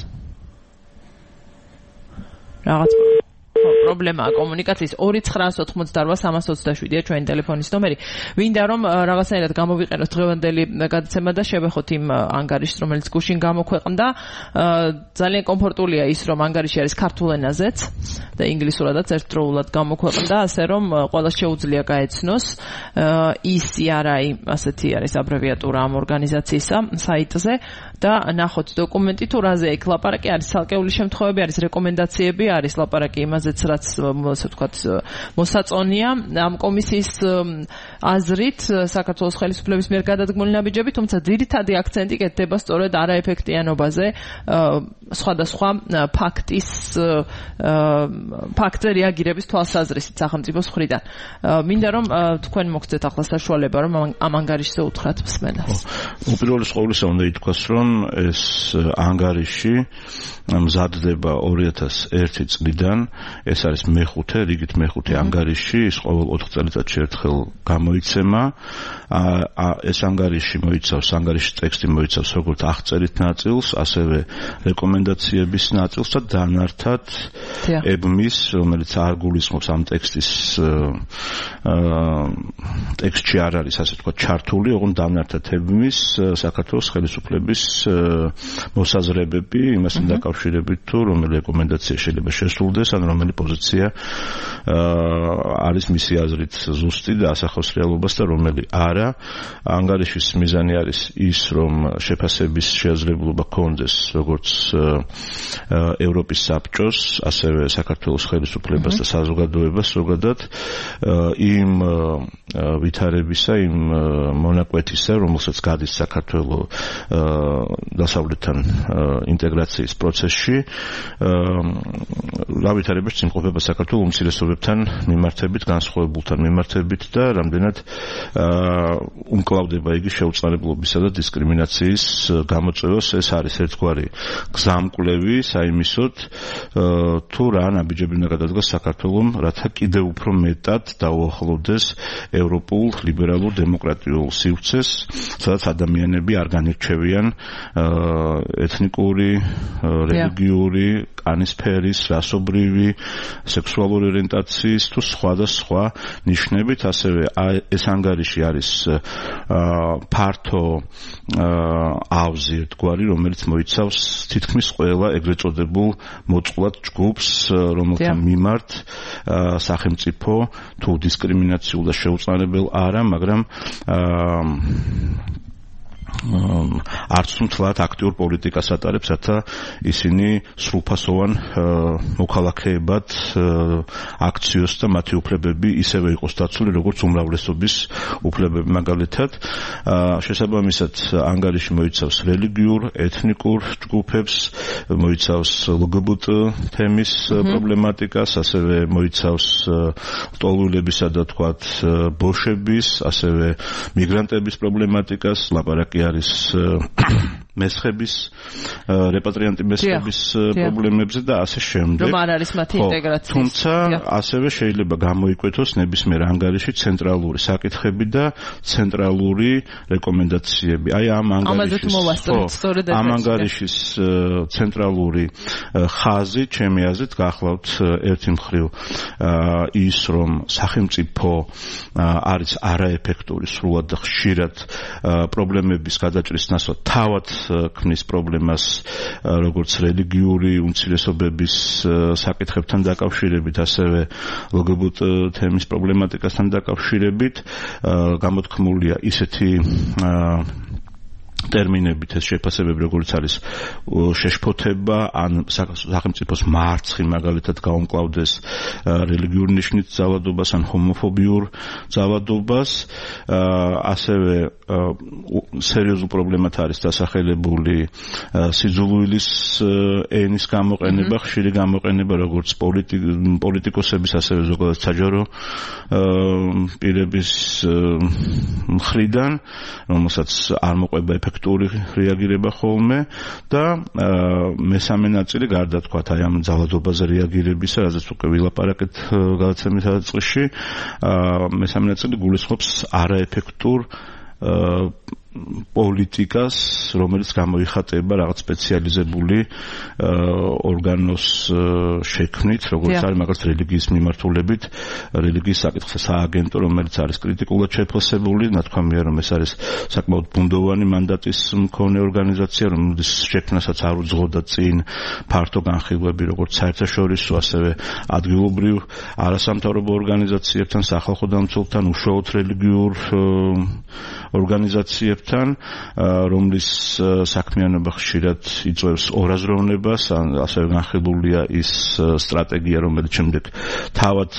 რაღაც პრობლემაა კომუნიკაციის ორი ცხრაას ოთხმოცდაოთხ სამას ოცდაშვიდია ჩვენი ტელეფონის ნომერი. ვინდა რომ რაღაცნაირად გამოვიყენოთ დღევანდელი გადაცემა და შევეხოთ იმ ანგარიშს, რომელიც გუშინ გამოქვეყნდა. ძალიან კომფორტულია ის, რომ ანგარიში არის ქართულ ენაზეც და ინგლისურადაც ერთდროულად გამოქვეყნდა, ასე რომ ყველას შეუძლია გაეცნოს. ი სი არ აი ასეთი არის აბრევიატურა ამ ორგანიზაციისა საიტზე და ნახოთ დოკუმენტი თუ რაზე იქ ლაპარაკი არის, ცალკეული შემთხვევები არის, რეკომენდაციები არის, ლაპარაკი იმაზეც რაც ასე ვთქვათ მოსაწონია ამ კომისიის აზრით საქართველოს ხელისუფლების მიერ გადადგმული ნაბიჯები, თუმცა ძირითადი აქცენტი კეთდება სწორედ არაეფექტიანობაზე სხვადასხვა ფაქტის ფაქტზე რეაგირების თვალსაზრისით სახელმწიფოს მხრიდან. მინდა რომ თქვენ მოგცეთ ახლა საშუალება რომ ამ ანგარიშზე უთხრათ მსმენელს. უპირველეს ყოვლისა უნდა ითქვას, რომ ეს ანგარიში მზადდება ორი ათას ერთი წლიდან, ეს არის მეხუთე, რიგით მეხუთე ანგარიში, ის ყოველ ოთხ წელიწადში ერთხელ გამოიცემა. ეს ანგარიში მოიცავს, ანგარიშის ტექსტი მოიცავს როგორც აღწერით ნაწილს, ასევე რეკომენდაციების ნაწილს და დანართად ებმის, რომელიც არ გულისხმობს ამ ტექსტის ტექსტში არ არის, ასე ვთქვათ, ჩართული, ოღონდ დანართად ებმის საქართველოს ხელისუფლების მოსაზრებები იმასთან დაკავშირებით, თუ რომელი რეკომენდაცია შეიძლება შესრულდეს, ან რომელი პოზიცია არის მისი აზრით ზუსტი და ასახავს რეალობას და რომელი არა. ანგარიშის მიზანი არის ის, რომ შეფასების შესაძლებლობა ჰქონდეს როგორც ევროპის საბჭოს, ასევე საქართველოს ხელისუფლებას და საზოგადოებას ზოგადად იმ ვითარებისა, იმ მონაკვეთისა, რომელსაც გადის საქართველოს დასავლეთთან ინტეგრაციის პროცესში, რა ვითარებაში იმყოფება საქართველოს უმცირესობებთან მიმართებით, განსხვავებულთან მიმართებით და რამდენად უმკლავდება იგი შეუწყალებლობისა და დისკრიმინაციის გამოწვევას. ეს არის ერთგვარი გზა გამკვლევი საიმისოდ თუ რა ნაბიჯები უნდა გადადგას საქართველომ, რათა კიდევ უფრო მეტად დაუახლოვდეს ევროპულ ლიბერალურ დემოკრატიულ სივრცეს, სადაც ადამიანები არ განირჩევიან ეთნიკური, რელიგიური, კანის ფერის, რასობრივი, სექსუალური ორიენტაციის თუ სხვა და სხვა ნიშნებით, ასევე ეს ანგარიში არის ფართო ავზი ერთგვარი, რომელიც მოიცავს თითქმის ყველა ეგრეთ წოდებულ მოწყვლად ჯგუფს, რომელთა მიმართ სახელმწიფო თუ დისკრიმინაციულ და შეუწყნარებელ არა, მაგრამ არც თუ მთლად აქტიურ პოლიტიკას ატარებს, რათა ისინი სრულფასოვან მოქალაქეებად აქციოს და მათი უფლებები ისევე იყოს დაცული, როგორც უმრავლესობის უფლებები. მაგალითად, შესაბამისად ანგარიში მოიცავს რელიგიურ, ეთნიკურ ჯგუფებს, მოიცავს ლგბტ თემის პრობლემატიკას, ასევე მოიცავს ლტოლვილებისა და თქვათ ბოშების, ასევე მიგრანტების პრობლემატიკას, ლაპარაკი არის მესხების, რეპატრიანტი მესხების პრობლემებზე და ასე შემდეგ. რომ არ არის მათი ინტეგრაცია. თუმცა ასევე შეიძლება გამოიკვეთოს ნებისმიერ ანგარიში ცენტრალური საკითხები და ცენტრალური რეკომენდაციები. აი ამ ანგარიშის ამ ანგარიშის ცენტრალური ხაზი, ჩემი აზრით, გახლავთ ერთი მხრივ ის, რომ სახელმწიფო არის არაეფექტური, სრულად და ხშირად პრობლემების გადაჭრის ნაცვლად თავად ქმნის პრობლემას, როგორც რელიგიური უმცირესობების საკითხებთან დაკავშირებით, ასევე ლგბტ თემის პრობლემატიკასთან დაკავშირებით, გამოთქმულია ისეთი ტერმინებით ეს შეფასებები, როგორც არის შეშფოთება, ან სახელმწიფოს მარცხი, მაგალითად გაუმკლავდეს რელიგიურ ნიშნით ძალადობას ან ჰომოფობიურ ძალადობას, ასევე სერიოზულ პრობლემად არის დასახელებული სიძულვილის ენის გამოყენება, ხშირი გამოყენება, როგორც პოლიტიკოსების, ასევე ზოგადად საჯარო პირების მხრიდან, რომელსაც არ მოყვება ეფექტური რეაგირება ხოლმე და მესამე ნაწილი გარდა თქვათ აი ამ ძალადობაზე რეაგირებისა, რაზეც უკვე ვილაპარაკეთ გადაცემის დასაწყისში, მესამე ნაწილი გულისხმობს არაეფექტურ პოლიტიკას, რომელიც გამოიხატება რაღაც სპეციალიზებული ორგანოს შექმნით, როგორც არის მაგალითად რელიგიის მიმართულებით, რელიგიის საკითხთა სააგენტო, რომელიც არის კრიტიკულად შეფასებული, ნათქვამია, რომ ეს არის საკმაოდ ბუნდოვანი მანდატის მქონე ორგანიზაცია, რომლის შექმნასაც არ უძღოდა წინ ფართო განხილვები, როგორც საერთაშორისო, ასევე ადგილობრივ არასამთავრობო ორგანიზაციებთან, სახალხო დამცველთან, უშუალოდ რელიგიურ ორგანიზაციებთან, რომლის საქმიანობა ხშირად იწვევს ორაზროვნებას, ასევე განხილულია ის სტრატეგია, რომელიც შემდეგ თავად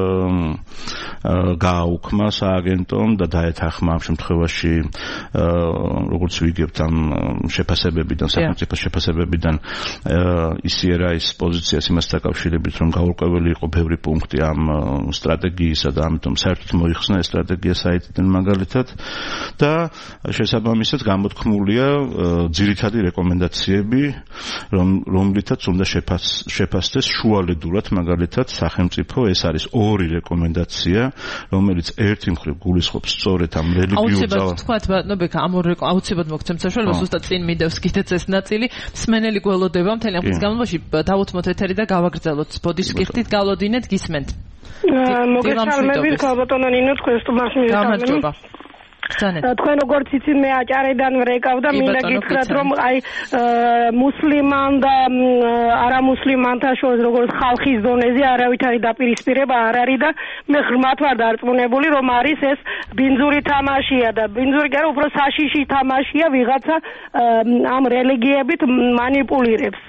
გააუქმა სააგენტომ და დაეთანხმა ამ შემთხვევაში, როგორც ვიგებთ ამ შეფასებებიდან, სახელმწიფოს შეფასებებიდან ისიერაის პოზიციას იმას დაკავშირებით, რომ გაურკვეველი იყო ბევრი პუნქტი ამ სტრატეგიისა და ამიტომ საერთოდ მოიხსნა ეს სტრატეგია საიტიდან მაგალითად და შესაბამისად გამოთქმულია ძირითადი რეკომენდაციები, რომლითაც უნდა შეფასდეს შუალედურად მაგალითად სახელმწიფო. ეს არის ორი რეკომენდაცია, რომელიც ერთი მხრივ გულისხმობს სწორედ ამ რელიგიურ ძალას. აუცილებლად თქვათ, ბატონებია, ამ ორ აუცილებლად მოგცემთ საშუალებას, უბრალოდ წინ მინდევს კიდეც ეს ნაწილი. მსმენელი გველოდება მთელი ამ ხის განმავლობაში დავუთმოთ ეთერი და გავაგრძელოთ. ბოდიშ კიხთით გავლოდინეთ, გისმენთ. მოგესალმებით, ბატონო ნინო, თქვენს თმას მივესალმები. თქვენ როგორც იცით, მე აჭარიდან ვრეკავ და მინდა გითხრათ, რომ აი მუსლიმან და არამუსლიმანთა შორის როგორც ხალხის დონეზე არავითარი დაპირისპირება არ არის და მე ღრმად ვარ დარწმუნებული, რომ არის ეს ბინძური თამაშია და ბინძური კი არა, უფრო საშიში თამაშია, ვიღაცა ამ რელიგიებით მანიპულირებს.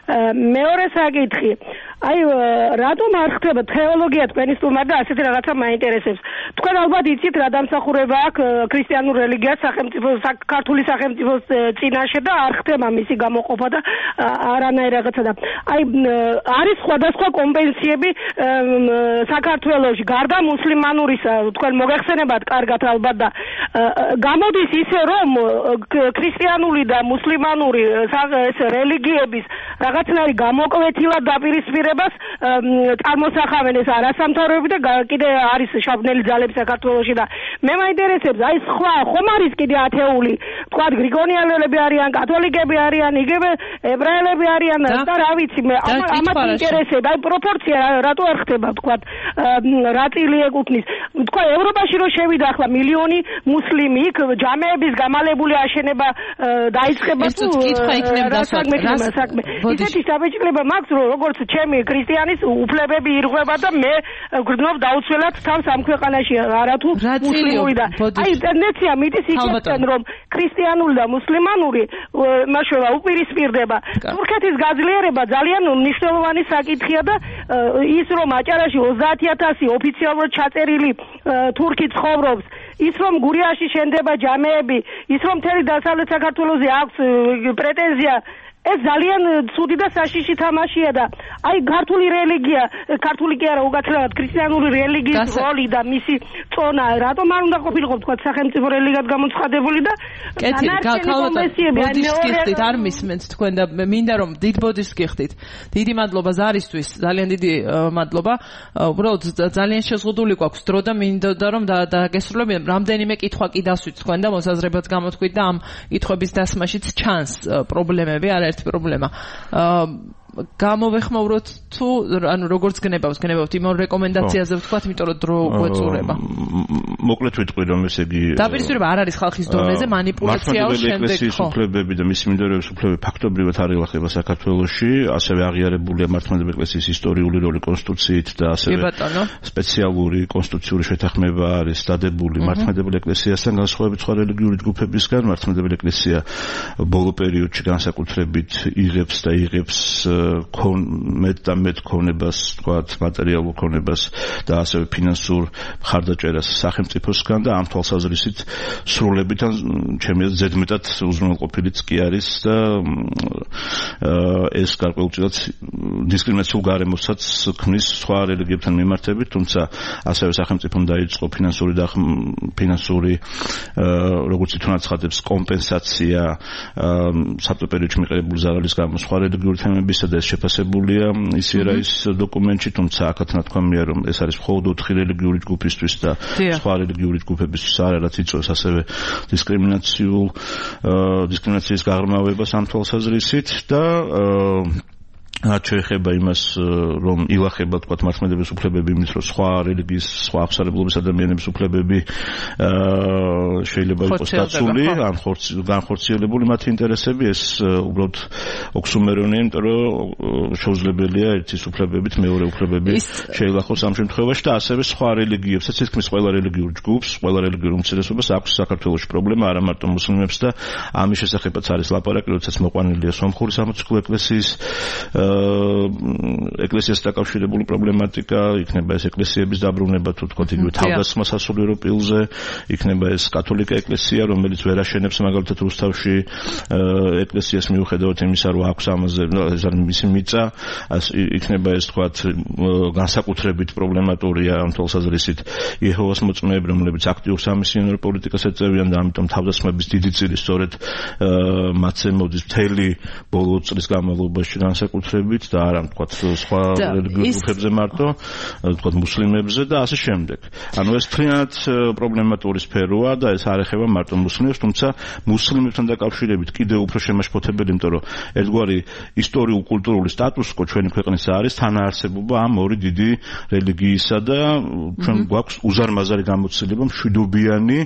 მეორე საკითხი აი რატომ არ ხდება თეოლოგია თქვენი სტუმარი და ასეთი რაღაცა მაინტერესებს. თქვენ ალბათ იცით რა დამსახურება აქვს ქრისტიანულ რელიგიას სახელმწიფო ქართული სახელმწიფოს წინაშე და არ ხდება მისი გამოყოფა და არანაირ რაღაცა და აი არის სხვადასხვა კონვენციები საქართველოში გარდა მუსლიმანურისა თქვენ მოგეხსენებათ კარგად ალბათ და გამოდის ისე რომ ქრისტიანული და მუსლიმანური ეს რელიგიების რაღაცნაირი გამოკვეთილად დაპირისპირებას წარმოსახავენ ეს არასამთავროები და კიდე არის შაბნელი ძალები საქართველოში და მე მაინტერესებს აი სხვა ხომ არის კიდე ათეული თქვა გრიგონიანელები არიან კათოლიკები არიან იგივე ებრაელები არიან და რა ვიცი მე ამათ ინტერესებს აი პროპორცია რატო არ ხდება თქვა რა წილი ეკუთვნის თქვა ევროპაში რო შევიდა ახლა მილიონი მუსლიმი იქ ჯამეების გამალებული აშენება დაიწყება თუ კითხვა იქნება საქმე ისეთი საბეჭდილება მაქვს რომ როგორც ჩემი ქრისტიანის უფლებები ირღვება და მე გრძნობ დაუცველად თავს ამ ქვეყანაში არათუ მუსლიმური და აი ტენდენცია მიდის იქიდან რომ ქრისტიანული და მუსლიმანური მაშოვა უპირისპირდება თურქეთის გაძლიერება ძალიან მნიშვნელოვანი საკითხია და ის რომ აჭარაში ოცდაათი ათასი ოფიციალურად ჩაწერილი თურქი ცხოვრობს ის რომ გურიაში შენდება ჯამეები ის რომ მთელი დასავლეთ საქართველოზე აქვს პრეტენზია ეს ძალიან ცუდი და საშიში თამაშია და აი ქართული რელიგია ქართული კი არა უგაცრავად ქრისტიანული რელიგიის როლი და მისი წონა რატომ არ უნდა ყოფილიყო თქვა სახელმწიფო რელიგიად გამოცხადებული და კეთილი ბოდიშს გიხდით არ მისმენთ თქვენ და მინდა რომ დიდ ბოდიშს გიხდით დიდი მადლობა ზარისთვის ძალიან დიდი მადლობა უბრალოდ ძალიან შეზღუდული გვაქვს დრო და მინდოდა რომ დაგესრულებინათ რამდენიმე კითხვა კი დასვით თქვენ და მოსაზრებაც გამოთქვით და ამ კითხვების დასმაშიც ჩანს პრობლემები არ პრობლემა. გამოვეხმაუროთ თუ ანუ როგორც გნებავს გნებავთ იმ რეკომენდაციაზე ვთქვათ იმიტომ რომ დრო გვეწურება მოკლედ ვიტყვი რომ ესე იგი დაპირისპირება არ არის ხალხის დონეზე манипуляციაო შემდეგ ეკლესიის უფლებები და მისი მიმდევრების უფლებები ფაქტობრივად არ ილახება საქართველოში ასევე აღიარებულია მართლმადიდებელი ეკლესიის ისტორიული როლი კონსტიტუციით და ასევე სპეციალური კონსტიტუციური შეთანხმება არის დადებული მართლმადიდებელი ეკლესიასთან განსხვავებით სხვა რელიგიური ჯგუფებისგან მართლმადიდებელი ეკლესია ბოლო პერიოდში განსაკუთრებით იღებს და იღებს მეტ და მეტ ქონებას, თქვათ, მატერიალურ ქონებას და ასევე ფინანსურ მხარდაჭერას სახელმწიფოსგან და ამ თვალსაზრისით სრულებით ან ჩემი ზედმეტად უზრუნველყოფილიც კი არის და ეს გარკვეულწილად დისკრიმინაციულ გარემოსაც ქმნის სხვა რელიგიებთან მიმართებით, თუმცა ასევე სახელმწიფომ დაიწყო ფინანსური და ფინანსური როგორც თუნდაც ხადებს კომპენსაცია საბჭოთა პერიოდში მიყრებული ზარალის გამო სხვა რელიგიური თემებისა და ეს შეფასებულია ისირაის დოკუმენტში, თუმცა აქაც ნათქვამია რომ ეს არის მხოლოდ ოთხი რელიგიური ჯგუფისთვის და სხვა რელიგიური ჯგუფებისთვის არ რაც იწვევს ასევე დისკრიმინაციულ დისკრიმინაციის გაღრმავებას ამ თვალსაზრისით და რაც შეეხება იმას რომ ილახება თქვათ მართლმადიდებლების უფლებები იმის რომ სხვა რელიგიის სხვა აღსარებლობის ადამიანების უფლებები შეიძლება იყოს დაცული ან განხორციელებული მათი ინტერესები ეს უბრალოდ ოქსუმერონია იმიტომ რომ შეუძლებელია ერთის უფლებებით მეორე უფლებები შეილახოს ამ შემთხვევაში და ასევე სხვა რელიგიებსაც თითქმის ყველა რელიგიურ ჯგუფს ყველა რელიგიურ უმცირესობას აქვს საქართველოში პრობლემა არა მარტო მუსლიმებს და ამის შესახებაც არის ლაპარაკი როდესაც მოყვანილია სომხური სამოციქულო ეკლესიის ეკლესიას დაკავშირებული პრობლემატიკა, იქნება ეს ეკლესიების დაბრუნება თუ თქვათ იგივე თავდასხმა სასულიერო პილზე, იქნება ეს კათოლიკე ეკლესია, რომელიც ვერ აშენებს მაგალითად რუსთავში ეკლესიას მიუხედავად იმისა, რომ აქვს ამაზე ეს არის მისი მიწა, იქნება ეს თქვათ განსაკუთრებით პრობლემატურია ამ თვალსაზრისით იეჰოვას მოწმეები, რომლებიც აქტიურ სამისიონერო პოლიტიკას ეწევიან და ამიტომ თავდასხმების დიდი წილი სწორედ მათზე მოდის მთელი ბოლო წლის განმავლობაში განსაკუთრებით და არა თქვათ სხვა რელიგიურ ჯგუფებზე მარტო თქვათ მუსლიმებზე და ასე შემდეგ. ანუ ეს თლიანად პრობლემატური სფეროა და ეს არ ეხება მარტო მუსლიმებს, თუმცა მუსლიმებთან დაკავშირებით კიდევ უფრო შემაშფოთებელი, იმიტომ რომ ერთგვარი ისტორიულ-კულტურული სტატუსკო ჩვენი ქვეყნის არის თანაარსებობა ამ ორი დიდი რელიგიისა და ჩვენ გვაქვს უზარმაზარი გამოცდილება მშვიდობიანი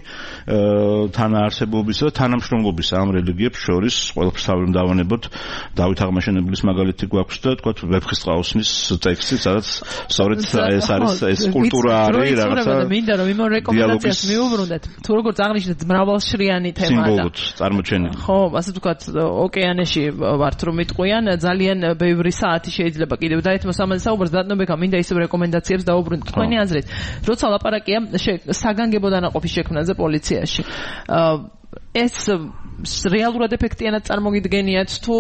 თანაარსებობისა და თანამშრომლობისა ამ რელიგიებს შორის. ყველაფერს თავი უნდა დავანებოთ დავით აღმაშენებლის მაგალითი გვაქვს და თქვა ვეფხისტყაოსნის ტექსტი, სადაც სწორედ ეს არის ეს კულტურა არის რაღაცა. მინდა რომ იმ რეკომენდაციას მიუბრუნდეთ. თუ როგორც აღნიშნეთ, მრავალშრიანი თემაა. სიმბოლოდ წარმოჩენილი. ხო, ასე ვთქვათ, ოკეანეში ვართ რომ იტყვიან, ძალიან ბევრი საათი შეიძლება კიდევ დაეთმოს ამაზე საუბარს. ბატონო ბექა, მინდა ისევ რეკომენდაციებს დაუბრუნდეთ. თქვენი აზრით, როცა ლაპარაკია საგანგებო დანაყოფის შექმნაზე პოლიციაში, ეს რეალურად ეფექტიანად წარმოგიდგენიათ თუ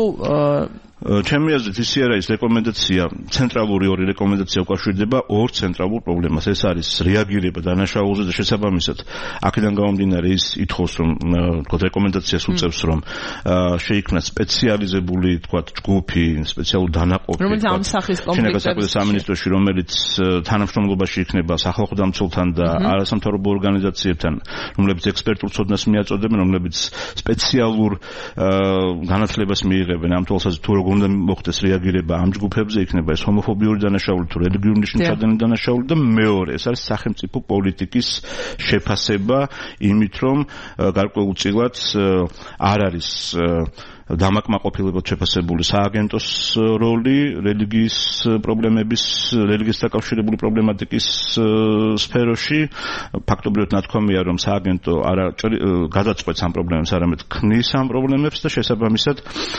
ჩემი აზრით ისე არ არის რეკომენდაცია, ცენტრალური ორი რეკომენდაცია უკავშირდება ორ ცენტრალურ პრობლემას. ეს არის რეაგირება დანაშაულზე და შესაბამისად აქედან გამომდინარე ის ითხოვს რომ თქო რეკომენდაციას უწევს რომ შეიქმნას სპეციალიზებული თქო ჯგუფი, სპეციალური დანაყოფი, რომელიც ამ სახის კონფლიქტების სამინისტროში, რომელიც თანამშრომლობაში იქნება სახალხო დამცველთან და არასამთავრობო ორგანიზაციებთან, რომლებიც ექსპერტულ ცოდნას მიაწოდებენ, რომლებიც სპეციალურ განათლებას მიიღებენ ამ თვალსაზრისით თუ უნდა მოხდეს რეაგირება ამ ჯგუფებზე, იქნება ეს ჰომოფობიური დანაშაული თუ რელიგიური ნიშნით დანაშაული და მეორე ეს არის სახელმწიფო პოლიტიკის შეფასება იმით რომ გარკვეულწილად არ არის დამაკმაყოფილებად შეფასებული სააგენტოს როლი რელიგიის პრობლემების, რელიგიის დაკავშირებული პრობლემატიკის სფეროში. ფაქტობრივად ნათქვამია რომ სააგენტო არა გადაწყვეტს ამ პრობლემებს, არამედ ქმნის ამ პრობლემებს და შესაბამისად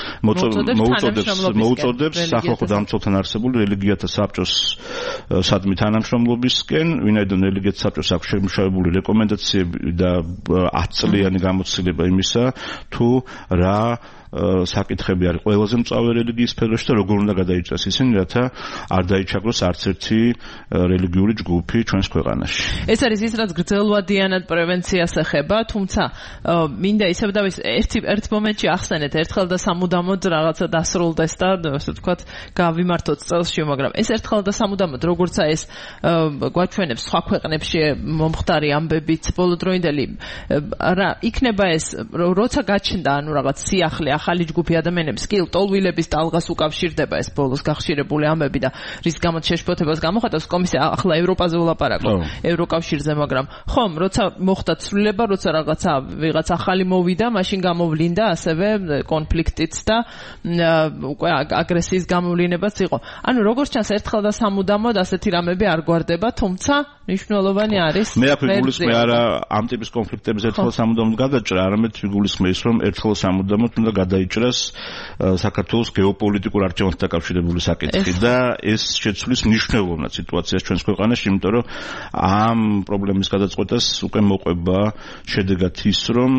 მოუწოდებს მოუწოდებს სახალხო დამცველთან არსებული რელიგიათა საბჭოს სადმი თანამშრომლობისკენ, ვინაიდან რელიგიათა საბჭოს აქვს შემუშავებული რეკომენდაციები და ათი წლიანი გამოცდილება იმისა, თუ რა საკითხები არის ყველაზე მწვავე რელიგიის სფეროში და როგორ უნდა გადაიჭრას ისინი, რათა არ დაიჩაგროს არც ერთი რელიგიური ჯგუფი ჩვენს ქვეყანაში. ეს არის ის, რაც გრძელვადიანად პრევენციას ეხება, თუმცა მინდა ისევ დავის ერთი ერთ მომენტში ახსენეთ, ერთხელ და სამუდამოდ რაღაცა დასრულდეს და ასე ვთქვათ, გავიმართოთ წელსში, მაგრამ ეს ერთხელ და სამუდამოდ როგორცა ეს გვაჩვენებს სხვა ქვეყნებში მომხდარი ამბებიც ბოლოდროინდელი, რა იქნება ეს, როცა გაჩნდა ანუ რაღაც სიახლე ახალი ჯგუფი ადამიანების კი ტოლვილების ტალღას უკავშირდება ეს ბოლოს გახშირებული ამბები და რის გამოც შეშფოთებას გამოხატავს კომისია ახლა ევროპაზე ვლაპარაკობ ევროკავშირზე, მაგრამ ხომ როცა მოხდა ცვლილება, როცა რაღაცა ვიღაც ახალი მოვიდა, მაშინ გამოვლინდა ასევე კონფლიქტიც და უკვე აგრესიის გამოვლინებაც იყო. ანუ როგორც ჩანს ერთხელ და სამუდამოდ ასეთი რამები არ გვარდება, თუმცა მნიშვნელოვანი არის მე აქ ვიგულისხმე არა ამ ტიპის კონფლიქტების ერთხელ სამუდამოდ გადაჭრა, არამედ ვიგულისხმე ის რომ ერთხელ სამუდამოდ უნდა გადაიჭრას საქართველოს გეოპოლიტიკურ არჩევანთან დაკავშირებული საკითხი და ეს შეცვლის მნიშვნელოვნად სიტუაციას ჩვენს ქვეყანაში, იმიტომ რომ ამ პრობლემის გადაწყვეტას უკვე მოყვება შედეგად ის, რომ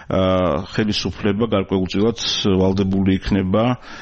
ხელისუფლება გარკვეულწილად ვალდებული იქნება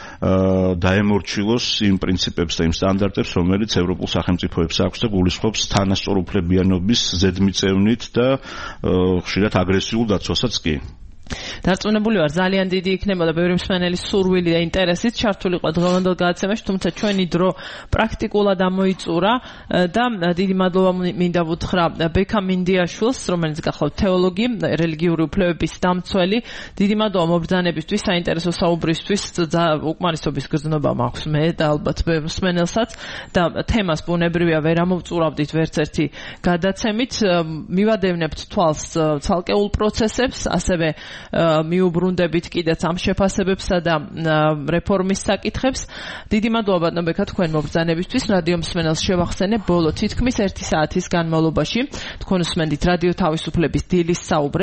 დაემორჩილოს იმ პრინციპებს და იმ სტანდარტებს, რომელიც ევროპულ სახელმწიფოებს აქვს და გულისხმობს თანასწორ უფლებიანობის ზედმიწევნით და ხშირად აგრესიულ დაცვასაც კი. დარწმუნებული ვარ, ძალიან დიდი იქნებოდა ბევრი მსმენელის სურვილი და ინტერესით ჩართულიყო დღევანდელ გადაცემაში, თუმცა ჩვენი დრო პრაქტიკულად ამოიწურა და დიდი მადლობა მინდა ვუთხრა ბექა მინდიაშვილს, რომელიც გახლავთ თეოლოგი, რელიგიური უფლებების დამცველი. დიდი მადლობა მობრძანებისთვის, საინტერესო საუბრისთვის, უკმარისობის გრძნობა მაქვს მე და ალბათ მსმენელსაც და თემას ბუნებრივია ვერ ამოვწურავდით ვერც ერთი გადაცემით. მივადევნებთ თვალს ცალკეულ პროცესებს, ასევე მიუბრუნდებით კიდეც ამ შეფასებებსა და რეფორმის საკითხებს. დიდი მადლობა ბატონო ბექა თქვენ მობრძანებისთვის. რადიო მსმენელს შევახსენე ბოლო თითქმის ერთი საათის განმავლობაში თქვენ უსმენდით რადიო თავისუფლების დილის საუბრებს.